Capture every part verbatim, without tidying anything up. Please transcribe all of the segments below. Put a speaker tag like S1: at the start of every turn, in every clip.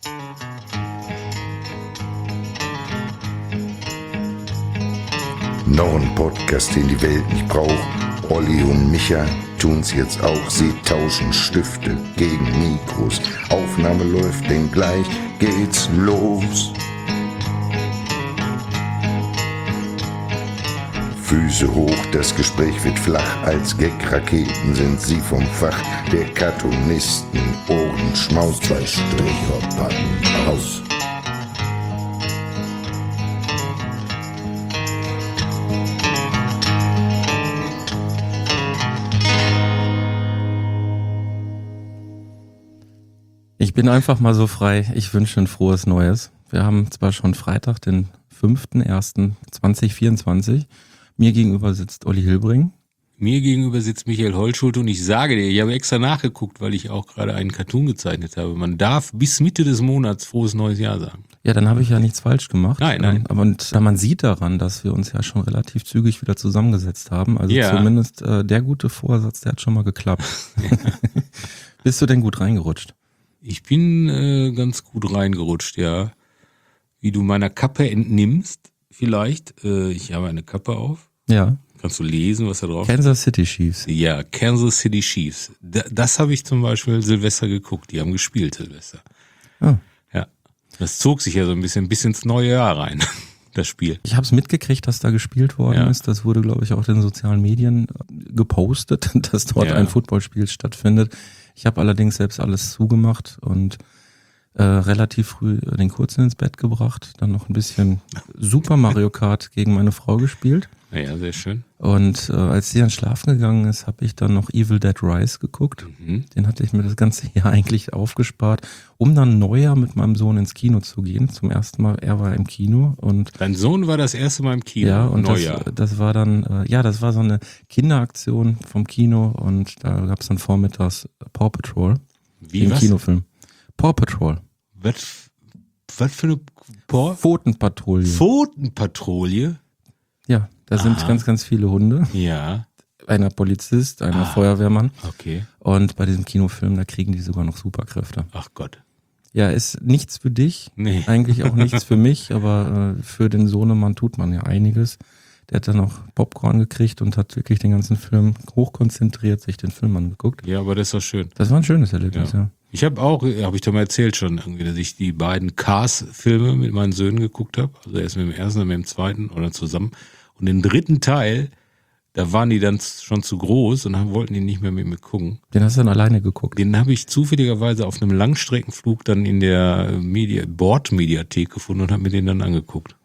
S1: Noch ein Podcast, den die Welt nicht braucht. Olli und Micha tun's jetzt auch. Sie tauschen Stifte gegen Mikros. Aufnahme läuft, denn gleich geht's los. Füße hoch, das Gespräch wird flach. Als Gag-Raketen sind sie vom Fach der Cartoonisten. Ohren schmaus, zwei Stricher packen raus.
S2: Ich bin einfach mal so frei. Ich wünsche ein frohes Neues. Wir haben zwar schon Freitag, den fünften ersten zweitausendvierundzwanzig. Mir gegenüber sitzt Olli Hilbring.
S3: Mir gegenüber sitzt Michael Holtschulte und ich sage dir, ich habe extra nachgeguckt, weil ich auch gerade einen Cartoon gezeichnet habe. Man darf bis Mitte des Monats frohes neues Jahr sagen.
S2: Ja, dann habe ich ja nichts falsch gemacht.
S3: Nein, nein.
S2: Aber und man sieht daran, dass wir uns ja schon relativ zügig wieder zusammengesetzt haben. Also
S3: Ja.
S2: zumindest äh, der gute Vorsatz, der hat schon mal geklappt.
S3: Ja.
S2: Bist du denn gut reingerutscht?
S3: Ich bin äh, ganz gut reingerutscht, ja. Wie du meiner Kappe entnimmst, vielleicht. Äh, ich habe eine Kappe auf.
S2: Ja.
S3: Kannst du lesen, was da drauf steht?
S2: Kansas City Chiefs.
S3: Ja, Kansas City Chiefs. Da, das habe ich zum Beispiel Silvester geguckt. Die haben gespielt Silvester.
S2: Ah.
S3: Ja. Das zog sich ja so ein bisschen bis ins neue Jahr rein, das Spiel.
S2: Ich habe es mitgekriegt, dass da gespielt worden
S3: Ja.
S2: ist. Das wurde, glaube ich, auch in den sozialen Medien gepostet, dass dort
S3: Ja.
S2: ein Footballspiel stattfindet. Ich habe allerdings selbst alles zugemacht und äh, relativ früh den Kurzen ins Bett gebracht. Dann noch ein bisschen Super Mario Kart gegen meine Frau gespielt.
S3: Ja, sehr schön.
S2: Und äh, als sie dann schlafen gegangen ist, habe ich dann noch Evil Dead Rise geguckt.
S3: Mhm.
S2: Den hatte ich mir das ganze Jahr eigentlich aufgespart, um dann Neujahr mit meinem Sohn ins Kino zu gehen. Zum ersten Mal, er war im Kino und
S3: Dein Sohn war das erste Mal im Kino.
S2: ja, und das,
S3: Neujahr.
S2: das war dann, äh, ja, das war so eine Kinderaktion vom Kino und da gab es dann vormittags Paw Patrol,
S3: Wie,
S2: den
S3: was?
S2: Kinofilm. Paw Patrol.
S3: Was, was für eine Por
S2: Pfotenpatrouille.
S3: Pfotenpatrouille?
S2: Ja, da sind
S3: Aha.
S2: ganz, ganz viele Hunde.
S3: Ja,
S2: Einer Polizist, einer
S3: Ah.
S2: Feuerwehrmann.
S3: okay.
S2: Und bei diesem Kinofilm, da kriegen die sogar noch Superkräfte.
S3: Ach Gott.
S2: Ja, ist nichts für dich,
S3: Nee.
S2: eigentlich auch nichts für mich, aber äh, für den Sohnemann tut man ja einiges. Der hat dann auch Popcorn gekriegt und hat wirklich den ganzen Film hochkonzentriert sich den Film angeguckt.
S3: Ja, aber das ist doch schön.
S2: Das war ein schönes Erlebnis, ja.
S3: Ja. Ich habe auch, habe ich doch mal erzählt schon, irgendwie, dass ich die beiden Cars-Filme mit meinen Söhnen geguckt habe. Also erst mit dem ersten, dann mit dem zweiten oder zusammen. Und den dritten Teil, da waren die dann schon zu groß und dann wollten die nicht mehr mit mir gucken.
S2: Den hast du dann alleine geguckt.
S3: Den habe ich zufälligerweise auf einem Langstreckenflug dann in der Media, Bordmediathek gefunden und habe mir den dann angeguckt.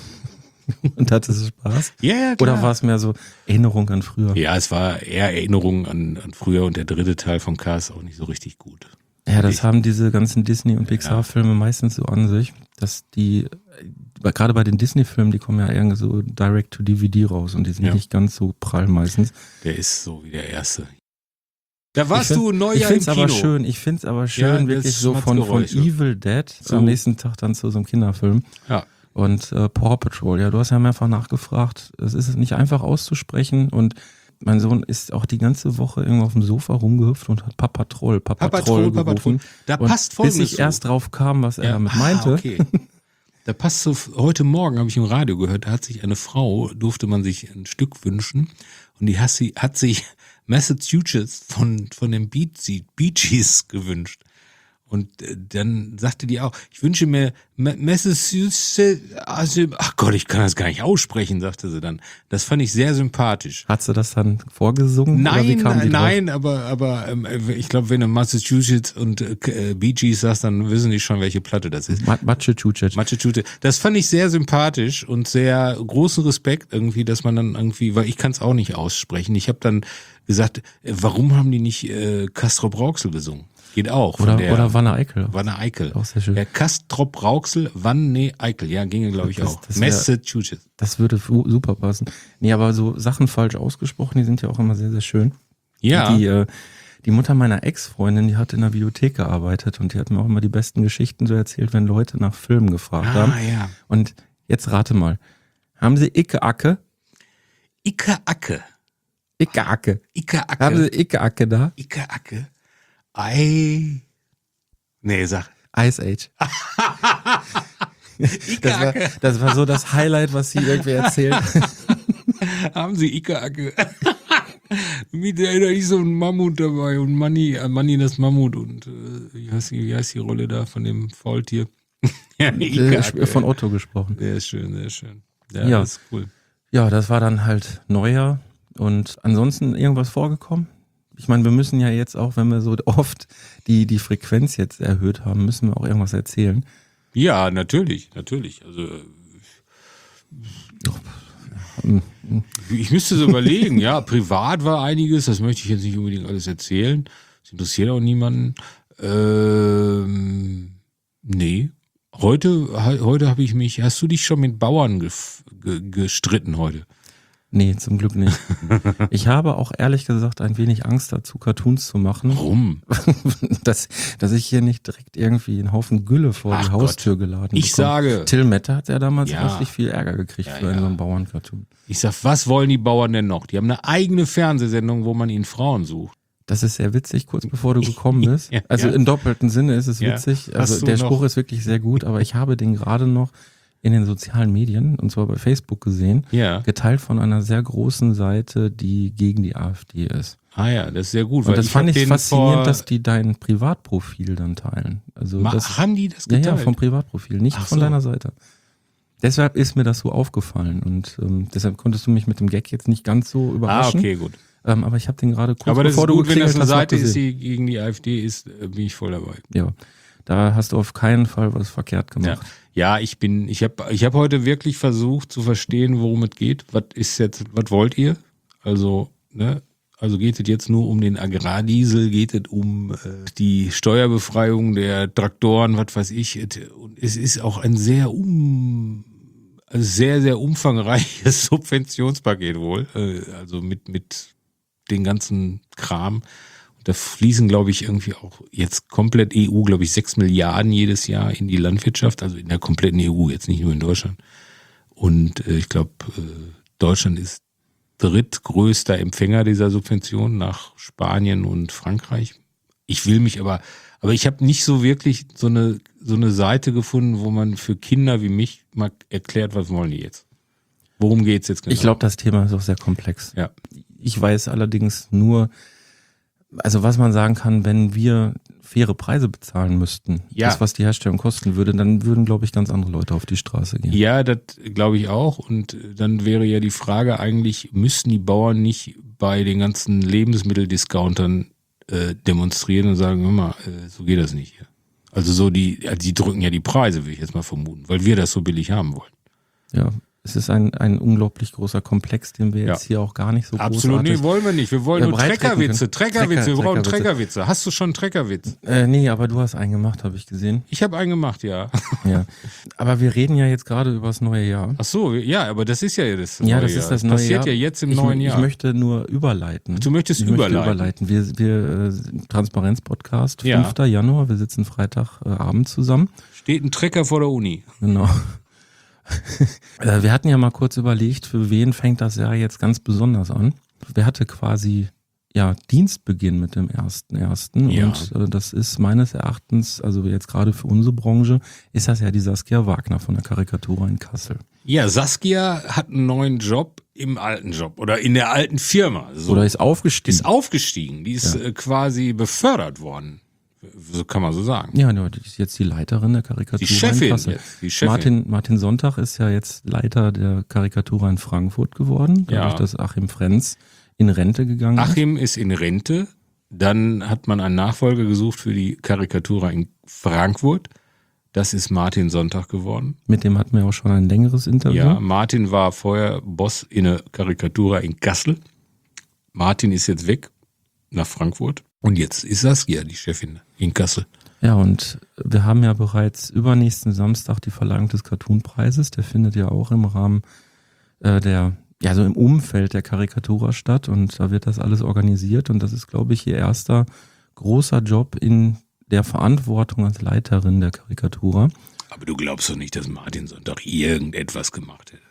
S2: Und hattest du Spaß?
S3: Ja, ja,
S2: Oder war es mehr so Erinnerung an früher?
S3: Ja, es war eher Erinnerung an, an früher und der dritte Teil von Cars auch nicht so richtig gut.
S2: Ja, das
S3: Ich-
S2: haben diese ganzen Disney- und Pixar-Filme meistens so an sich, dass die, weil gerade bei den Disney-Filmen, die kommen ja irgendwie so direct to D V D raus und die sind
S3: Ja.
S2: nicht ganz so prall meistens.
S3: Der ist so wie der erste. Da warst
S2: ich find,
S3: du
S2: Ich
S3: Neujahr im
S2: find's
S3: Kino.
S2: aber schön, ich find's aber schön,
S3: Ja, das
S2: wirklich so von, von
S3: Schmatzgeräusche.
S2: Evil Dead
S3: So.
S2: am nächsten Tag dann zu so einem Kinderfilm.
S3: Ja.
S2: Und äh, Paw Patrol, ja, du hast ja mehrfach nachgefragt, es ist nicht einfach auszusprechen und mein Sohn ist auch die ganze Woche irgendwo auf dem Sofa rumgehüpft und hat Papa Troll, Papa,
S3: Papa
S2: Troll
S3: Troll, Papa
S2: gerufen.
S3: Troll. Da
S2: und
S3: passt
S2: bis
S3: Folgendes
S2: ich
S3: zu.
S2: erst drauf kam, was er
S3: Ja.
S2: damit
S3: Ah,
S2: meinte.
S3: okay. Da passt so, heute Morgen habe ich im Radio gehört, da hat sich eine Frau, durfte man sich ein Stück wünschen und die hat, sie, hat sich Massachusetts von, von den Bee Bee Gees gewünscht. Und äh, dann sagte die auch, ich wünsche mir Ma- Massachusetts, also, ach Gott, ich kann das gar nicht aussprechen, sagte sie dann. Das fand ich sehr sympathisch.
S2: Hat sie das dann vorgesungen? oder wie
S3: Nein,
S2: kam die
S3: nein, aber aber ähm, ich glaube, wenn du Massachusetts und äh, Bee Gees sagst, dann wissen die schon, welche Platte das ist.
S2: drauf? Ma- Matsche-Tutsche.
S3: Massachusetts. Das fand ich sehr sympathisch und sehr großen Respekt irgendwie, dass man dann irgendwie, weil ich kann es auch nicht aussprechen. Ich habe dann gesagt, äh, warum haben die nicht äh, Castrop Rauxel gesungen? Geht auch. von
S2: Oder,
S3: der,
S2: oder Wanne Eickel.
S3: Wanne Eickel.
S2: Auch sehr schön.
S3: Ja, Castrop Rauxel, Wanne Eickel. Ja, ginge glaube ich
S2: Das-
S3: auch.
S2: das wär-
S3: Massachusetts.
S2: Das würde fu- super passen. Nee, aber so Sachen falsch ausgesprochen, die sind ja auch immer sehr, sehr schön.
S3: Ja.
S2: Die, äh, die Mutter meiner Ex-Freundin, die hat in der Bibliothek gearbeitet und die hat mir auch immer die besten Geschichten so erzählt, wenn Leute nach Filmen gefragt haben.
S3: Ah, ja.
S2: Und jetzt rate mal. Haben sie Icke-Acke?
S3: Icke-Acke.
S2: Icke-Acke.
S3: Icke-Acke.
S2: Haben sie Icke-Acke da?
S3: Icke-Acke. Ei. Nee, sag.
S2: Ice Age. Das war, das war so das Highlight, was sie irgendwie erzählt.
S3: Haben Sie Ike-Acke? Mit der da ist so ein Mammut dabei und Manni, äh, Manni das Mammut und äh, wie, heißt die, wie heißt die Rolle da von dem Faultier? Ja, Ike-Acke.
S2: Von Otto gesprochen.
S3: Sehr schön, sehr schön. Ja,
S2: Ja.
S3: das ist cool.
S2: Ja, das war dann halt Neujahr und ansonsten irgendwas vorgekommen? Ich meine, wir müssen ja jetzt auch, wenn wir so oft die, die Frequenz jetzt erhöht haben, müssen wir auch irgendwas erzählen.
S3: Ja, natürlich, natürlich. Also äh, ich müsste so überlegen, ja, privat war einiges, das möchte ich jetzt nicht unbedingt alles erzählen. Das interessiert auch niemanden. Ähm, nee. Heute, heute habe ich mich, hast du dich schon mit Bauern gef- ge- gestritten heute?
S2: Nee, zum Glück nicht. Ich habe auch ehrlich gesagt ein wenig Angst dazu, Cartoons zu machen.
S3: Warum?
S2: dass, dass ich hier nicht direkt irgendwie einen Haufen Gülle vor
S3: Ach
S2: die Haustür geladen
S3: Ich
S2: bekomme.
S3: sage,
S2: Till Mette hat ja damals
S3: Ja.
S2: richtig viel Ärger gekriegt
S3: Ja,
S2: für
S3: ja.
S2: einen so einen Bauern-Cartoon.
S3: ich sag, was wollen die Bauern denn noch? Die haben eine eigene Fernsehsendung, wo man ihnen Frauen sucht.
S2: Das ist sehr witzig, kurz bevor du gekommen bist.
S3: Ja,
S2: also
S3: ja.
S2: im doppelten Sinne ist es
S3: Ja.
S2: witzig.
S3: Hast
S2: Also
S3: du
S2: der
S3: noch-
S2: Spruch ist wirklich sehr gut, aber ich habe den gerade noch in den sozialen Medien, und zwar bei Facebook gesehen,
S3: Ja.
S2: geteilt von einer sehr großen Seite, die gegen die AfD ist.
S3: Ah ja, das ist sehr gut.
S2: Und
S3: weil
S2: das fand
S3: hab
S2: ich
S3: den
S2: faszinierend,
S3: vor,
S2: dass die dein Privatprofil dann teilen. Also
S3: Ma-
S2: das,
S3: haben die das
S2: ja,
S3: geteilt?
S2: ja, vom Privatprofil, nicht
S3: Ach
S2: von
S3: so.
S2: deiner Seite. Deshalb ist mir das so aufgefallen und ähm, deshalb konntest du mich mit dem Gag jetzt nicht ganz so
S3: ah,
S2: überraschen.
S3: okay, gut.
S2: Ähm, aber ich habe den gerade kurz
S3: Aber das
S2: bevor
S3: ist gut,
S2: du
S3: wenn das
S2: geklingelt
S3: eine
S2: hast, noch
S3: Seite ist,
S2: gesehen.
S3: die gegen die AfD ist, äh, bin ich voll dabei.
S2: Ja, da hast du auf keinen Fall was verkehrt
S3: Ja,
S2: gemacht.
S3: ja ich bin, ich habe ich hab heute wirklich versucht zu verstehen, worum es geht. Was ist jetzt, was wollt ihr? Also, ne? Also geht es jetzt nur um den Agrardiesel, geht es um äh, die Steuerbefreiung der Traktoren, was weiß ich. Und es ist auch ein sehr um, also sehr, sehr umfangreiches Subventionspaket wohl. Äh, also mit, mit den ganzen Kram. Da fließen, glaube ich, irgendwie auch jetzt komplett E U, glaube ich, sechs Milliarden jedes Jahr in die Landwirtschaft, also in der kompletten E U, jetzt nicht nur in Deutschland. Und äh, ich glaube, äh, Deutschland ist drittgrößter Empfänger dieser Subventionen nach Spanien und Frankreich. Ich will mich aber, aber ich habe nicht so wirklich so eine, so eine Seite gefunden, wo man für Kinder wie mich mal erklärt, was wollen die jetzt? Worum geht's jetzt genau?
S2: Ich glaube, das Thema ist auch sehr komplex.
S3: Ja.
S2: Ich weiß allerdings nur, also was man sagen kann, wenn wir faire Preise bezahlen müssten,
S3: Ja.
S2: das, was die Herstellung kosten würde, dann würden, glaube ich, ganz andere Leute auf die Straße gehen.
S3: Ja, das glaube ich auch. Und dann wäre ja die Frage eigentlich, müssten die Bauern nicht bei den ganzen Lebensmitteldiscountern äh, demonstrieren und sagen, hör mal, äh, so geht das nicht hier. Also so die, also die drücken ja die Preise, will ich jetzt mal vermuten, weil wir das so billig haben wollen.
S2: Ja, es ist ein, ein unglaublich großer Komplex, den wir jetzt
S3: Ja.
S2: hier auch gar nicht so
S3: Absolut, nee,
S2: großartig...
S3: wollen wir nicht. Wir wollen
S2: Ja,
S3: nur
S2: breit treten
S3: Treckerwitze,
S2: können.
S3: Treckerwitze, wir
S2: Trecker-
S3: brauchen
S2: Treckerwitze.
S3: Treckerwitze. Hast du schon einen Treckerwitz?
S2: Äh, nee, aber du hast einen gemacht, habe ich gesehen.
S3: Ich habe einen gemacht, ja.
S2: Ja. Aber wir reden ja jetzt gerade über das neue Jahr.
S3: Ach so, ja, aber das ist ja das
S2: Ja,
S3: neue
S2: das
S3: Jahr.
S2: ist das neue
S3: passiert
S2: Jahr.
S3: ja jetzt im
S2: ich,
S3: neuen
S2: ich
S3: Jahr.
S2: möchte nur überleiten.
S3: Du möchtest
S2: ich
S3: überleiten.
S2: Möchte überleiten. Wir, wir äh, Transparenz-Podcast,
S3: Ja.
S2: fünfter Januar, wir sitzen Freitagabend zusammen.
S3: Steht ein Trecker vor der Uni.
S2: Genau. Äh, wir hatten ja mal kurz überlegt, für wen fängt das Jahr jetzt ganz besonders an. Wer hatte quasi ja Dienstbeginn mit dem ersten ersten
S3: Ja.
S2: Und äh, das ist meines Erachtens, also jetzt gerade für unsere Branche, ist das ja die Saskia Wagner von der Karikatura in Kassel.
S3: Ja, Saskia hat einen neuen Job im alten Job oder in der alten Firma. So.
S2: Oder ist aufgestiegen.
S3: ist aufgestiegen. Die ist
S2: Ja.
S3: äh, quasi befördert worden. So kann man so sagen.
S2: Ja, ja, die ist jetzt die Leiterin der Karikatura
S3: Die Chefin
S2: in Kassel.
S3: jetzt. Die Chefin.
S2: Martin, Martin Sonntag ist ja jetzt Leiter der Karikatura in Frankfurt geworden, dadurch,
S3: Ja.
S2: dass Achim Frenz in Rente gegangen ist.
S3: Achim ist in Rente. Dann hat man einen Nachfolger gesucht für die Karikatura in Frankfurt. Das ist Martin Sonntag geworden.
S2: Mit dem hatten wir auch schon ein längeres Interview.
S3: Ja, Martin war vorher Boss in der Karikatura in Kassel. Martin ist jetzt weg nach Frankfurt. Und jetzt ist Saskia die Chefin in Kassel.
S2: Ja, und wir haben ja bereits übernächsten Samstag die Verleihung des Cartoon-Preises. Der findet ja auch im Rahmen äh, der, ja, so im Umfeld der Karikatura statt. Und da wird das alles organisiert. Und das ist, glaube ich, ihr erster großer Job in der Verantwortung als Leiterin der Karikatura.
S3: Aber du glaubst doch nicht, dass Martin Sonntag irgendetwas gemacht hätte.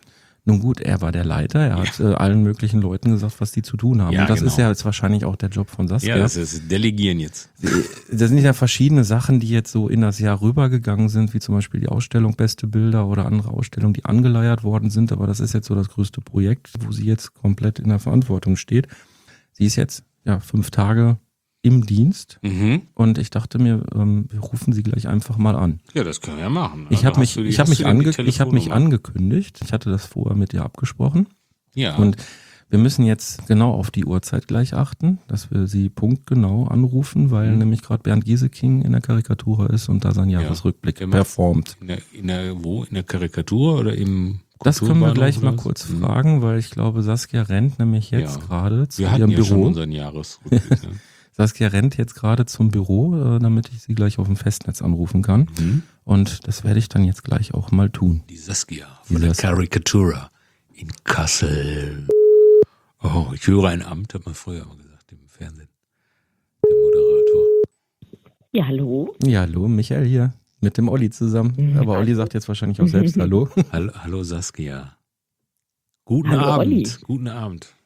S2: Nun gut, er war der Leiter, er hat äh, allen möglichen Leuten gesagt, was die zu tun haben.
S3: Ja,
S2: und das
S3: genau.
S2: ist ja jetzt wahrscheinlich auch der Job von Saskia.
S3: Ja, das ist Delegieren jetzt.
S2: Das sind ja verschiedene Sachen, die jetzt so in das Jahr rübergegangen sind, wie zum Beispiel die Ausstellung Beste Bilder oder andere Ausstellungen, die angeleiert worden sind. Aber das ist jetzt so das größte Projekt, wo sie jetzt komplett in der Verantwortung steht. Sie ist jetzt ja fünf Tage im Dienst
S3: Mhm.
S2: und ich dachte mir, ähm, wir rufen sie gleich einfach mal an.
S3: Ja, das können wir ja machen.
S2: Ich habe mich,
S3: Hast du die-
S2: ich habe
S3: hast
S2: mich,
S3: du denn die
S2: ange ich hab mich
S3: Telefonnummer?
S2: angekündigt. Ich hatte das vorher mit ihr abgesprochen.
S3: Ja.
S2: Und wir müssen jetzt genau auf die Uhrzeit gleich achten, dass wir sie punktgenau anrufen, weil
S3: Mhm.
S2: nämlich gerade Bernd Gieseking in der Karikatur ist und da sein Jahresrückblick
S3: Der macht-
S2: performt.
S3: in der, in der, wo? In der Karikatur oder im
S2: Das können wir
S3: Kulturbahnhof
S2: gleich
S3: oder
S2: mal
S3: was?
S2: kurz
S3: Mhm.
S2: fragen, weil ich glaube, Saskia rennt nämlich jetzt
S3: Ja.
S2: gerade zu
S3: Wir hatten
S2: ihrem
S3: ja schon
S2: Büro.
S3: unseren Jahresrückblick. Ne?
S2: Saskia rennt jetzt gerade zum Büro, äh, damit ich sie gleich auf dem Festnetz anrufen kann.
S3: Mhm.
S2: Und das werde ich dann jetzt gleich auch mal tun.
S3: Die Saskia
S2: Die
S3: von der
S2: Saskia.
S3: Karikatura in Kassel. Oh, ich höre ein Amt, hat man früher immer gesagt im Fernsehen. Der Moderator.
S4: Ja, hallo.
S2: Ja, hallo, Michael hier mit dem Olli zusammen.
S4: Mhm.
S2: Aber Olli sagt jetzt wahrscheinlich auch selbst Hallo.
S3: Hallo, hallo Saskia. Guten
S4: Hallo,
S3: Abend.
S4: Olli.
S3: Guten Abend.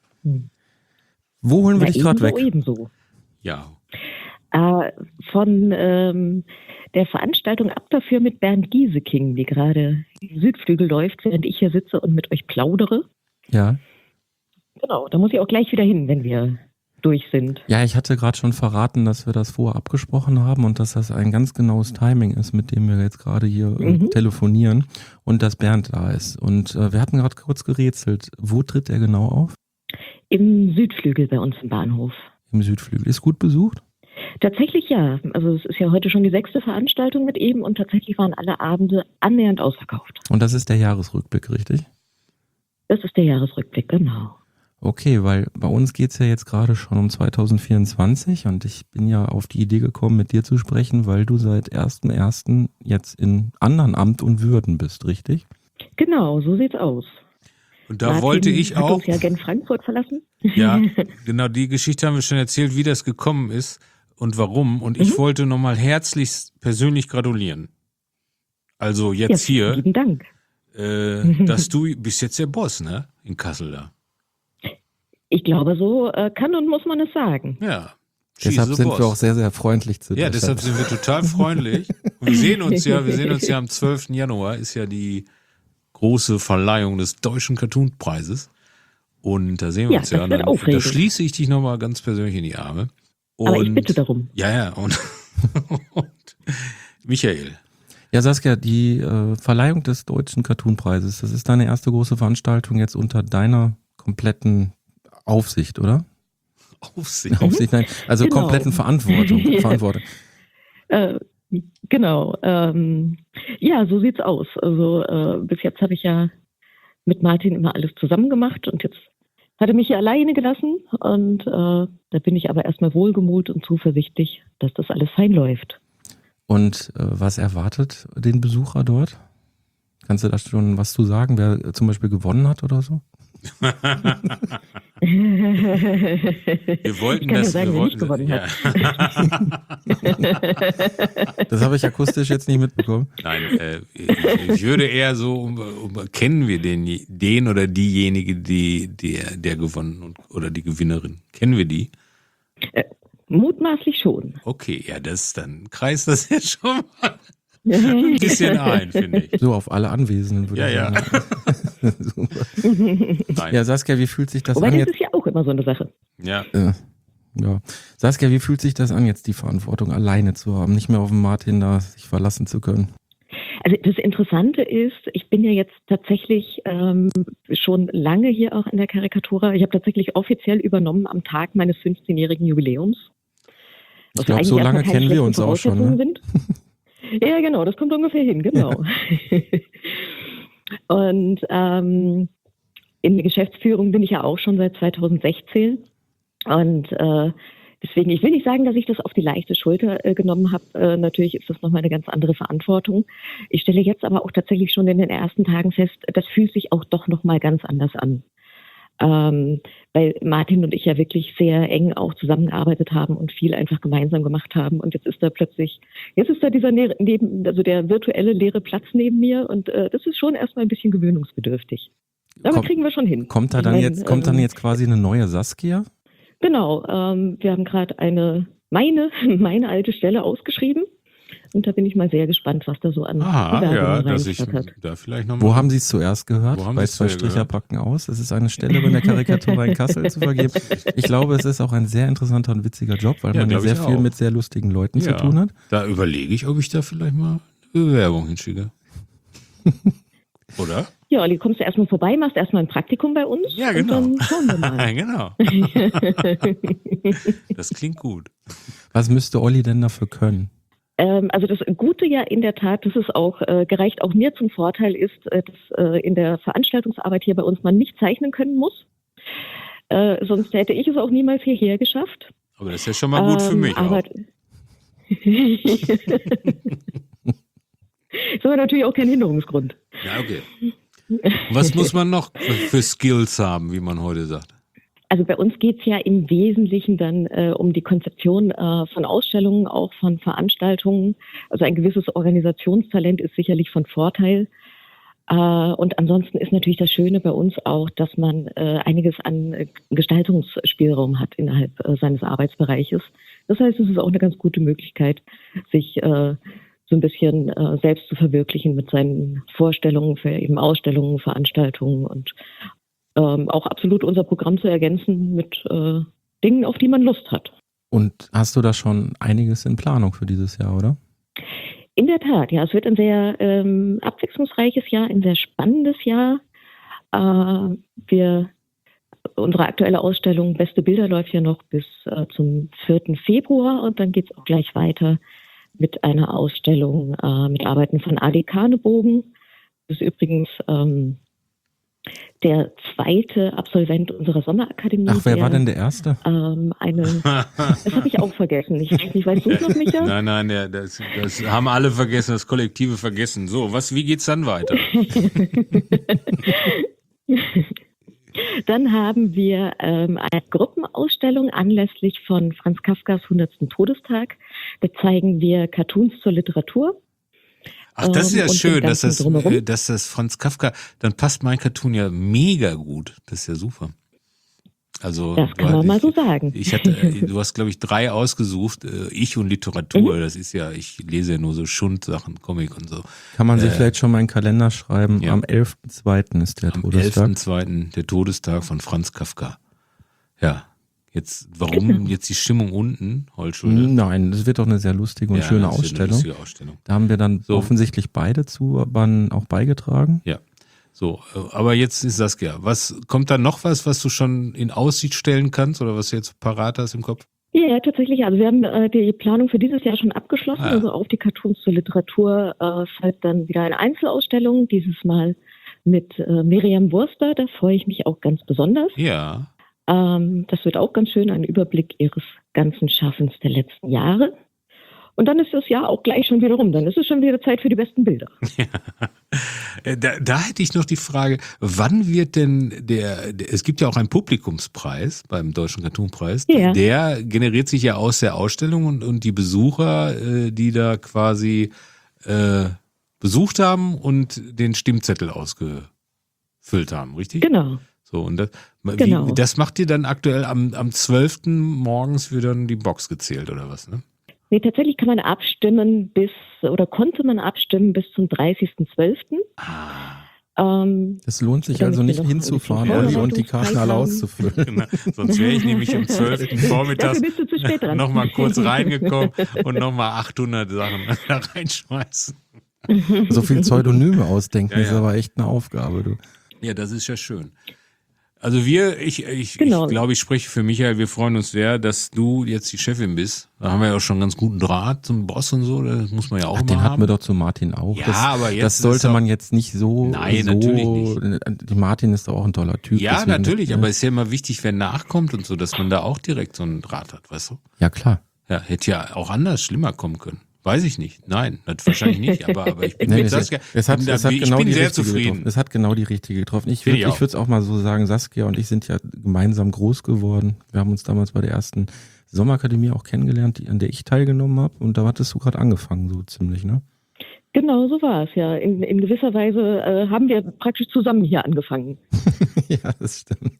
S2: Wo holen wir
S4: Ja,
S2: dich gerade
S4: ebenso,
S2: weg?
S4: ebenso.
S3: Ja.
S4: Äh, von ähm, der Veranstaltung Ab dafür mit Bernd Gieseking, die gerade im Südflügel läuft, während ich hier sitze und mit euch plaudere.
S2: Ja.
S4: Genau, da muss ich auch gleich wieder hin, wenn wir durch sind.
S2: Ja, ich hatte gerade schon verraten, dass wir das vorher abgesprochen haben und dass das ein ganz genaues Timing ist, mit dem wir jetzt gerade hier äh,
S4: Mhm.
S2: telefonieren und dass Bernd da ist. Und äh, wir hatten gerade kurz gerätselt. Wo tritt er genau auf?
S4: Im Südflügel bei uns im Bahnhof.
S2: Im Südflügel. Ist gut besucht?
S4: Tatsächlich ja. Also es ist ja heute schon die sechste Veranstaltung mit ihm und tatsächlich waren alle Abende annähernd ausverkauft.
S2: Und das ist der Jahresrückblick, richtig?
S4: Das ist der Jahresrückblick, genau.
S2: Okay, weil bei uns geht's ja jetzt gerade schon um zwanzig vierundzwanzig und ich bin ja auf die Idee gekommen, mit dir zu sprechen, weil du seit ersten ersten jetzt in anderen Amt und Würden bist, richtig?
S4: Genau, so sieht's aus.
S3: Und da
S4: Martin
S3: wollte ich
S4: hat
S3: auch,
S4: uns ja gen Frankfurt verlassen.
S3: ja, genau, die Geschichte haben wir schon erzählt, wie das gekommen ist und warum. Und ich
S4: Mhm.
S3: wollte nochmal herzlich persönlich gratulieren. Also jetzt
S4: ja,
S3: hier,
S4: Vielen Dank.
S3: äh, dass du bist jetzt der Boss, ne? In Kassel da.
S4: Ich glaube, so äh, kann und muss man es sagen.
S3: Ja.
S2: Deshalb
S3: She's the
S2: sind
S3: boss.
S2: wir auch sehr, sehr freundlich zu dir.
S3: Ja, deshalb sind wir total freundlich. Und wir sehen uns ja, wir sehen uns ja am zwölften Januar, ist ja die große Verleihung des Deutschen Cartoon-Preises. Und da sehen wir
S4: Ja,
S3: uns
S4: das
S3: ja. Und
S4: wird
S3: dann, da
S4: aufregend.
S3: schließe ich dich nochmal ganz persönlich in die Arme. Und,
S4: Aber ich bitte darum.
S3: Ja, ja. Und, und Michael.
S2: Ja, Saskia, die äh, Verleihung des Deutschen Cartoon-Preises, das ist deine erste große Veranstaltung jetzt unter deiner kompletten Aufsicht, oder?
S3: Aufsicht.
S2: Aufsicht, nein, also
S4: Genau.
S2: kompletten Verantwortung. Verantwortung.
S4: Äh, genau. Ähm, ja, so sieht's aus. Also äh, bis jetzt habe ich ja mit Martin immer alles zusammen gemacht und jetzt hat er mich hier alleine gelassen und äh, da bin ich aber erstmal wohlgemut und zuversichtlich, dass das alles fein läuft.
S2: Und äh, was erwartet den Besucher dort? Kannst du da schon was zu sagen, wer äh, zum Beispiel gewonnen hat oder so?
S3: Wir wollten
S4: ich kann
S3: das,
S4: ja sagen,
S3: wir
S4: wer
S3: wollten
S4: nicht gewonnen
S3: ja.
S4: hat.
S2: Das habe ich akustisch jetzt nicht mitbekommen.
S3: Nein, äh, ich, ich würde eher so, um, um, kennen wir den, den oder diejenige, die, der, der gewonnen und, oder die Gewinnerin? Kennen wir die?
S4: Mutmaßlich schon.
S3: Okay, ja, das dann kreist das jetzt schon mal ein bisschen ein, finde ich.
S2: So auf alle Anwesenden würde
S3: Ja,
S2: ich
S3: ja.
S2: sagen. Super.
S3: Nein.
S2: Ja, Saskia, wie fühlt sich das
S4: Wobei
S2: an
S4: das
S2: jetzt?
S4: ist ja auch immer so eine Sache.
S3: Ja.
S2: Äh, ja. Saskia, wie fühlt sich das an, jetzt die Verantwortung alleine zu haben, nicht mehr auf den Martin da sich verlassen zu können?
S4: Also das Interessante ist, ich bin ja jetzt tatsächlich ähm, schon lange hier auch in der Karikatura. Ich habe tatsächlich offiziell übernommen am Tag meines fünfzehnjährigen Jubiläums.
S2: Ich glaube, so lange kennen wir uns auch schon. Ne?
S4: Sind. Ja, genau, das kommt ungefähr hin, genau. Und ähm, in der Geschäftsführung bin ich ja auch schon seit zweitausendsechzehn. Und äh, deswegen, ich will nicht sagen, dass ich das auf die leichte Schulter äh, genommen habe. Äh, natürlich ist das nochmal eine ganz andere Verantwortung. Ich stelle jetzt aber auch tatsächlich schon in den ersten Tagen fest, das fühlt sich auch doch nochmal ganz anders an. Ähm, weil Martin und ich ja wirklich sehr eng auch zusammengearbeitet haben und viel einfach gemeinsam gemacht haben. Und jetzt ist da plötzlich, jetzt ist da dieser ne- neben, also der virtuelle leere Platz neben mir und äh, das ist schon erstmal ein bisschen gewöhnungsbedürftig. Aber
S2: Komm,
S4: kriegen wir schon hin.
S2: kommt da
S4: Ich
S2: dann
S4: mein,
S2: jetzt, kommt dann
S4: ähm,
S2: jetzt quasi eine neue Saskia?
S4: Genau, ähm, wir haben gerade eine, meine, meine alte Stelle ausgeschrieben. Und da bin ich mal sehr gespannt, was da so an
S3: Aha, ja,
S4: Bewerbungen
S3: dass ich
S4: reinflattert.
S3: da vielleicht nochmal.
S2: Wo haben Sie es zuerst gehört?
S3: Wo haben
S2: Bei
S3: Sie es
S2: zwei
S3: zuerst
S2: Stricher
S3: gehört?
S2: packen aus. Es ist eine Stelle bei der Karikatur in Kassel zu vergeben. Ich glaube, es ist auch ein sehr interessanter und witziger Job, weil
S3: Ja,
S2: man ja
S3: glaub ich
S2: sehr viel
S3: auch.
S2: mit sehr lustigen Leuten
S3: Ja,
S2: zu tun hat.
S3: Da überlege ich, ob ich da vielleicht mal eine Bewerbung hinschicke. Oder?
S4: Ja, Olli, kommst du erstmal vorbei, machst erstmal ein Praktikum bei uns
S3: Ja, genau.
S4: und dann schauen wir mal.
S3: Genau. Das klingt gut.
S2: Was müsste Olli denn dafür können?
S4: Ähm, also das Gute ja in der Tat, dass es auch äh, gereicht auch mir zum Vorteil ist, äh, dass äh, in der Veranstaltungsarbeit hier bei uns man nicht zeichnen können muss. Äh, sonst hätte ich es auch niemals hierher geschafft.
S3: Aber das ist ja schon mal gut für
S4: Ähm,
S3: mich
S4: aber
S3: auch.
S4: ist aber natürlich auch kein Hinderungsgrund.
S3: Ja, okay. Was muss man noch für Skills haben, wie man heute sagt?
S4: Also bei uns geht's ja im Wesentlichen dann äh, um die Konzeption äh, von Ausstellungen, auch von Veranstaltungen. Also ein gewisses Organisationstalent ist sicherlich von Vorteil. Äh, und ansonsten ist natürlich das Schöne bei uns auch, dass man äh, einiges an äh, Gestaltungsspielraum hat innerhalb äh, seines Arbeitsbereiches. Das heißt, es ist auch eine ganz gute Möglichkeit, sich äh, so ein bisschen äh, selbst zu verwirklichen mit seinen Vorstellungen für eben Ausstellungen, Veranstaltungen und ähm, auch absolut unser Programm zu ergänzen mit äh, Dingen, auf die man Lust hat.
S2: Und hast du da schon einiges in Planung für dieses Jahr, oder?
S4: In der Tat, ja, es wird ein sehr ähm, abwechslungsreiches Jahr, ein sehr spannendes Jahr. Äh, wir, unsere aktuelle Ausstellung Beste Bilder läuft ja noch bis äh, zum vierten Februar und dann geht es auch gleich weiter mit einer Ausstellung äh, mit Arbeiten von Adi Karnebogen. Das ist übrigens ähm, der zweite Absolvent unserer Sommerakademie.
S2: Ach, wer
S4: der,
S2: war denn der Erste?
S4: Ähm, eine, das habe ich auch vergessen. Ich weiß nicht, weißt du es noch, Micha?
S3: Nein, nein, der, das, das haben alle vergessen, das Kollektive vergessen. So, was, wie geht's dann weiter?
S4: Dann haben wir ähm, eine Gruppenausstellung anlässlich von Franz Kafkas hundertsten Todestag. Da zeigen wir Cartoons zur Literatur.
S3: Ach, das ist ja
S4: Ähm, und
S3: schön,
S4: dem
S3: dass
S4: Ganzen
S3: das,
S4: drumherum.
S3: äh, dass das Franz Kafka, dann passt mein Cartoon ja mega gut. Das ist ja super. Also,
S4: Das kann
S3: du
S4: man
S3: hast-
S4: mal so sagen.
S3: Ich hatte, äh, du hast, glaube ich, drei ausgesucht. äh, Ich und Literatur.
S4: Mhm.
S3: Das ist ja, ich lese ja nur so Schundsachen, Comic und so.
S2: Kann man sich
S3: Äh,
S2: vielleicht schon mal einen Kalender schreiben?
S3: ja.
S2: Am elften zweiten ist der
S3: Am
S2: Todestag.
S3: elften zweiten der Todestag von Franz Kafka. Ja. Jetzt, warum jetzt die Stimmung unten, Holzschulde?
S2: Nein, das wird doch eine sehr lustige und
S3: Ja,
S2: schöne
S3: das ist ja eine
S2: Ausstellung.
S3: lustige Ausstellung.
S2: Da haben wir dann
S3: So.
S2: offensichtlich beide zu wann auch beigetragen.
S3: Ja. So, äh, aber jetzt ist Saskia. Was kommt da noch was, was du schon in Aussicht stellen kannst oder was du jetzt parat hast im Kopf?
S4: Ja, ja, tatsächlich. Also wir haben äh, die Planung für dieses Jahr schon abgeschlossen.
S3: Ah.
S4: Also auf die Cartoons zur Literatur äh, folgt dann wieder eine Einzelausstellung, dieses Mal mit äh, Miriam Wurster. Da freue ich mich auch ganz besonders.
S3: Ja.
S4: Ähm, das wird auch ganz schön, ein Überblick ihres ganzen Schaffens der letzten Jahre. Und dann ist das Jahr auch gleich schon wieder rum. Dann ist es schon wieder Zeit für die besten Bilder.
S3: Äh, Da, da hätte ich noch die Frage, wann wird denn der, der es gibt ja auch einen Publikumspreis beim Deutschen Cartoonpreis,
S4: Ja.
S3: der generiert sich ja aus der Ausstellung und, und die Besucher, äh, die da quasi äh, besucht haben und den Stimmzettel ausgefüllt haben, richtig?
S4: Genau.
S3: So, und das, wie,
S4: Genau.
S3: das macht ihr dann aktuell am, am zwölften morgens wird dann die Box gezählt oder was, ne?
S4: Nee, tatsächlich kann man abstimmen bis, oder konnte man abstimmen bis zum dreißigsten zwölften
S3: Ah.
S4: Ähm,
S2: Es lohnt sich
S4: Damit
S2: also
S4: wir
S2: nicht
S4: noch ein
S2: hinzufahren,
S4: bisschen
S2: Olli, und die Karten alle
S4: Vorbereitungszeit
S2: auszufüllen.
S3: Genau. Sonst wäre ich nämlich am zwölften Vormittags
S4: Dafür bist du zu spät dran.
S3: nochmal kurz reingekommen und nochmal achthundert Sachen da reinschmeißen.
S2: So viel Pseudonyme ausdenken
S3: Ja,
S2: ist
S3: ja.
S2: aber echt eine Aufgabe, du.
S3: Ja, das ist ja schön. Also wir, ich, ich,
S4: Genau.
S3: ich glaube, ich spreche für Michael, wir freuen uns sehr, dass du jetzt die Chefin bist. Da haben wir ja auch schon einen ganz guten Draht zum Boss und so, das muss man ja auch
S2: Ach,
S3: mal
S2: den hatten
S3: haben.
S2: wir doch zu Martin auch.
S3: Ja,
S2: das,
S3: aber jetzt
S2: das
S3: ist
S2: sollte
S3: auch-
S2: man jetzt nicht so.
S3: Nein,
S2: so,
S3: natürlich nicht.
S2: Die Martin ist doch auch ein toller Typ.
S3: Ja,
S2: deswegen-
S3: natürlich, aber es ist ja immer wichtig, wer nachkommt und so, dass man da auch direkt so einen Draht hat, weißt du?
S2: Ja, klar.
S3: Ja, hätte ja auch anders schlimmer kommen können. Weiß ich nicht. Nein, das wahrscheinlich nicht, aber, aber ich bin
S2: Nee,
S3: mit
S2: es,
S3: Saskia,
S2: es hat,
S3: bin da-
S2: es hat
S3: ich
S2: genau
S3: bin
S2: die
S3: sehr
S2: richtige
S3: zufrieden.
S2: getroffen. Es hat genau die richtige getroffen. Ich
S3: Finde
S2: würde
S3: ich
S2: ich würde es auch mal so sagen, Saskia und ich sind ja gemeinsam groß geworden. Wir haben uns damals bei der ersten Sommerakademie auch kennengelernt, die, an der ich teilgenommen habe. Und da hattest du gerade angefangen, so ziemlich, ne?
S4: Genau, so war es, ja. In, in gewisser Weise äh, haben wir praktisch zusammen hier angefangen.
S2: Ja, das stimmt.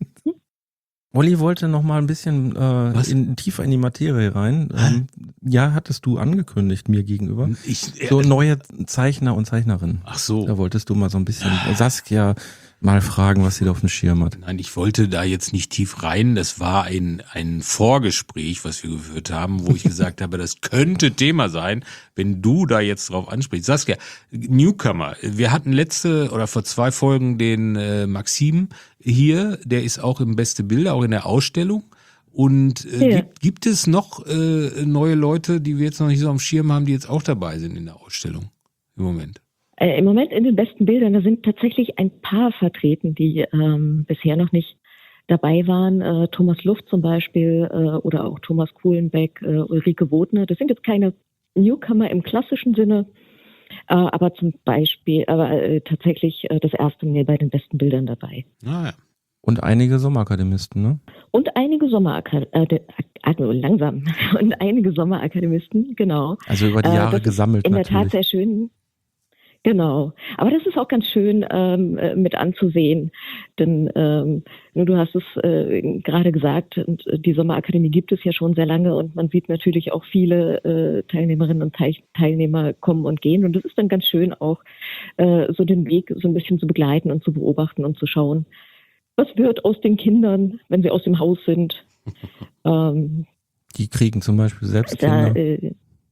S2: Olli wollte noch mal ein bisschen äh, in, tiefer in die Materie rein. Ähm, ja, hattest du angekündigt mir gegenüber.
S3: Ich, äh,
S2: so neue Zeichner und Zeichnerinnen.
S3: Ach so.
S2: Da wolltest du mal so ein bisschen Saskia mal fragen, was sie da auf dem Schirm hat.
S3: Nein, ich wollte da jetzt nicht tief rein. Das war ein, ein Vorgespräch, was wir geführt haben, wo ich gesagt habe, das könnte Thema sein, wenn du da jetzt drauf ansprichst. Saskia, Newcomer. Wir hatten letzte oder vor zwei Folgen den äh, Maxim hier. Der ist auch im Beste Bilder, auch in der Ausstellung. Und äh,
S4: Ja.
S3: gibt, gibt es noch äh, neue Leute, die wir jetzt noch nicht so am Schirm haben, die jetzt auch dabei sind in der Ausstellung im Moment?
S4: Äh, Im Moment in den besten Bildern, da sind tatsächlich ein paar vertreten, die ähm, bisher noch nicht dabei waren. Äh, Thomas Luft zum Beispiel äh, oder auch Thomas Kuhlenbeck, äh, Ulrike Wodner. Das sind jetzt keine Newcomer im klassischen Sinne, äh, aber zum Beispiel, aber äh, tatsächlich äh, das erste Mal bei den besten Bildern dabei.
S3: Ah, ja.
S2: Und einige Sommerakademisten, ne?
S4: Und einige Sommerakademisten, äh, langsam, und einige Sommerakademisten, genau.
S2: Also über die
S4: Äh,
S2: Jahre
S4: das ist
S2: gesammelt
S4: in
S2: natürlich.
S4: der Tat sehr schön. Genau. Aber das ist auch ganz schön ähm, äh, mit anzusehen. Denn ähm, nur du hast es äh, gerade gesagt, und äh, die Sommerakademie gibt es ja schon sehr lange und man sieht natürlich auch viele äh, Teilnehmerinnen und Teil- Teilnehmer kommen und gehen. Und es ist dann ganz schön auch äh, so den Weg so ein bisschen zu begleiten und zu beobachten und zu schauen, was wird aus den Kindern, wenn sie aus dem Haus sind. ähm,
S2: Die kriegen zum Beispiel selbst
S4: da,
S2: Kinder.
S4: äh,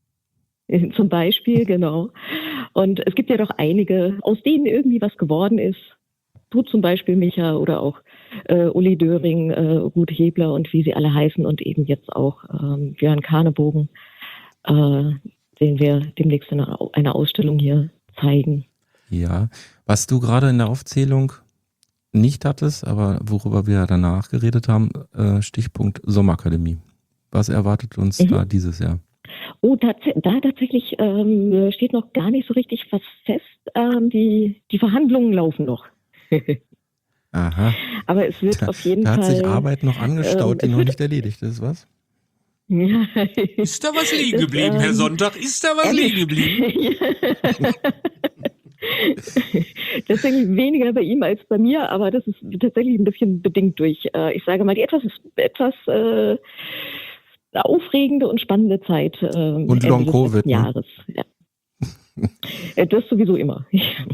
S4: Zum Beispiel, genau. Und es gibt ja doch einige, aus denen irgendwie was geworden ist. Du zum Beispiel, Micha, oder auch äh, Uli Döring, äh, Ruth Hebler und wie sie alle heißen und eben jetzt auch ähm, Björn Karnebogen, äh, den wir demnächst in einer, einer Ausstellung hier zeigen.
S2: Ja, was du gerade in der Aufzählung nicht hattest, aber worüber wir danach geredet haben, äh, Stichpunkt Sommerakademie. Was erwartet uns
S4: Mhm.
S2: da dieses Jahr?
S4: Oh, tats da tatsächlich ähm, steht noch gar nicht so richtig was fest. Ähm, die, die Verhandlungen laufen noch.
S2: Aha,
S4: Aber es wird
S2: da,
S4: auf jeden
S2: da hat
S4: Fall...
S2: sich Arbeit noch angestaut,
S4: ähm,
S2: die
S4: es
S2: noch
S4: wird-
S2: nicht erledigt ist, was?
S4: Ja.
S3: Ist da was liegen
S4: Das,
S3: geblieben, Herr
S4: ähm,
S3: Sonntag? Ist da was
S4: ehrlich-
S3: liegen geblieben?
S4: Tatsächlich weniger bei ihm als bei mir, aber das ist tatsächlich ein bisschen bedingt durch, äh, ich sage mal, die etwas, etwas äh, aufregende und spannende Zeit äh,
S2: Und
S4: Ende
S2: Long
S4: des
S2: Covid,
S4: letzten
S2: ne?
S4: Jahres. Ja. Äh, das sowieso immer.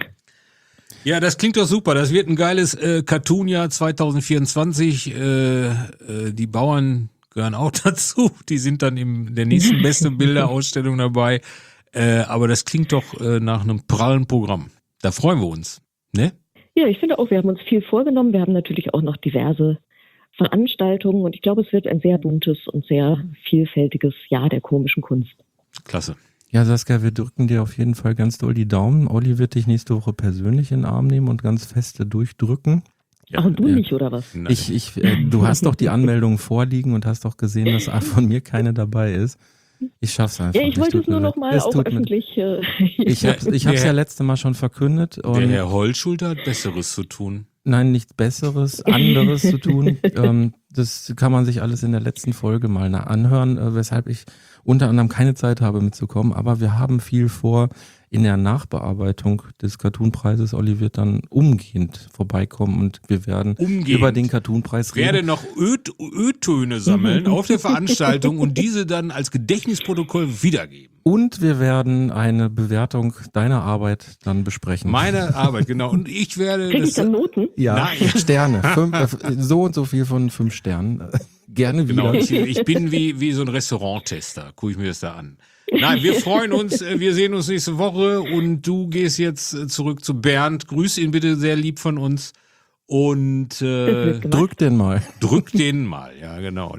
S3: Ja, das klingt doch super. Das wird ein geiles äh, Cartoon-Jahr zwanzig vierundzwanzig. Äh, äh, die Bauern gehören auch dazu. Die sind dann in der nächsten Beste Bilder-Ausstellung dabei. Äh, aber das klingt doch äh, nach einem prallen Programm. Da freuen wir uns. Ne?
S4: Ja, ich finde auch, wir haben uns viel vorgenommen. Wir haben natürlich auch noch diverse Veranstaltungen und ich glaube, es wird ein sehr buntes und sehr vielfältiges Jahr der komischen Kunst.
S3: Klasse.
S2: Ja, Saskia, wir drücken dir auf jeden Fall ganz doll die Daumen. Olli wird dich nächste Woche persönlich in den Arm nehmen und ganz feste durchdrücken.
S4: Ach, und du
S2: ja.
S4: nicht, oder was?
S3: Nein.
S2: Ich, ich, äh, du hast doch die Anmeldung vorliegen und hast doch gesehen, dass von mir keine dabei ist. Ich schaff's einfach.
S4: Ja, ich
S2: nicht.
S4: wollte
S2: Tut
S4: es nur
S2: mir
S4: noch
S2: leid.
S4: mal
S2: Es
S4: auch
S2: tut mir-
S4: öffentlich... Äh,
S2: Ich hab's, ich hab's
S3: Der-
S2: ja letzte Mal schon verkündet
S3: Der
S2: und
S3: Herr Hollschulter hat Besseres zu tun.
S2: nein, nichts Besseres, anderes zu tun. Ähm, das kann man sich alles in der letzten Folge mal na- anhören, äh, weshalb ich unter anderem keine Zeit habe mitzukommen. Aber wir haben viel vor in der Nachbearbeitung des Cartoonpreises. Olli wird dann umgehend vorbeikommen und wir werden
S3: Umgehend.
S2: über den Cartoonpreis
S3: Werde
S2: reden.
S3: noch Ö- Ö-Töne sammeln auf der Veranstaltung und diese dann als Gedächtnisprotokoll wiedergeben.
S2: Und wir werden eine Bewertung deiner Arbeit dann besprechen.
S3: Meine Arbeit, genau. Und ich werde
S4: Kriege ich
S3: das.
S4: dann Noten?
S2: ja,
S3: Nein.
S2: Sterne. Fünf, äh, so und so viel von fünf Sternen. Gerne wieder.
S3: Genau, ich, ich bin wie, wie so ein Restauranttester. Gucke ich mir das da an. Nein, wir freuen uns. äh, Wir sehen uns nächste Woche und du gehst jetzt äh, zurück zu Bernd. Grüß ihn bitte sehr lieb von uns und äh,
S4: gemacht.
S2: Drück den mal.
S3: drück den mal. Ja, genau.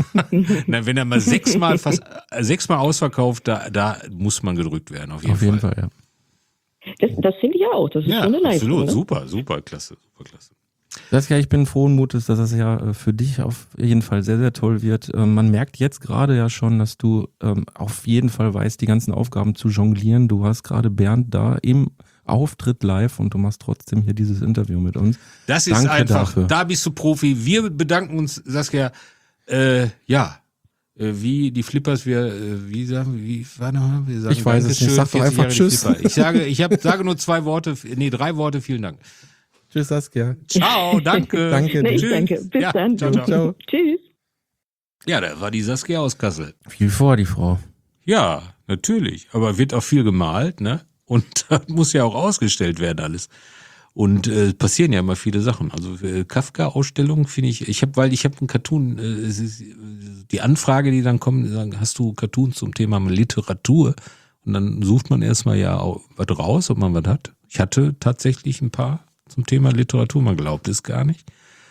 S3: Na, wenn er mal sechsmal fast äh, sechsmal ausverkauft, da, da muss man gedrückt werden. Auf jeden
S2: Auf jeden
S3: Fall.
S2: Fall, ja.
S4: Das, das finde ich ja auch. Das ist
S3: Ja,
S4: schon eine Leistung.
S3: absolut.
S4: Ne?
S3: Super, super, klasse, super, klasse.
S2: Saskia, ich bin frohen Mutes, dass das ja äh, für dich auf jeden Fall sehr, sehr toll wird. Ähm, Man merkt jetzt gerade ja schon, dass du ähm, auf jeden Fall weißt, die ganzen Aufgaben zu jonglieren. Du hast gerade Bernd da im Auftritt live und du machst trotzdem hier dieses Interview mit uns.
S3: Das ist
S2: Danke
S3: einfach,
S2: dafür.
S3: da bist du Profi. Wir bedanken uns, Saskia. Äh, ja, Äh, wie die Flippers, wir, äh, wie sagen, wie war noch, wir sagen,
S2: Ich weiß es nicht, sag doch einfach Tschüss.
S3: Ich sage, ich hab, sage nur zwei Worte, nee, drei Worte, vielen Dank.
S2: Tschüss, Saskia.
S3: Ciao, danke.
S2: Danke.
S4: Nee, ich
S3: Tschüss.
S4: danke. Bis
S3: Ja,
S4: dann.
S3: ciao, ciao.
S2: Ciao.
S4: Tschüss.
S3: Ja, da war die Saskia aus Kassel.
S2: Viel vor, die Frau.
S3: Ja, natürlich. Aber wird auch viel gemalt, ne? Und das muss ja auch ausgestellt werden alles. Und äh, passieren ja immer viele Sachen. Also äh, Kafka-Ausstellung finde ich, ich habe, weil ich habe einen Cartoon, äh, es ist, äh, die Anfrage, die dann kommt, die sagen, hast du Cartoons zum Thema Literatur? Und dann sucht man erstmal ja auch was raus, ob man was hat. Ich hatte tatsächlich ein paar zum Thema Literatur, man glaubt es gar nicht.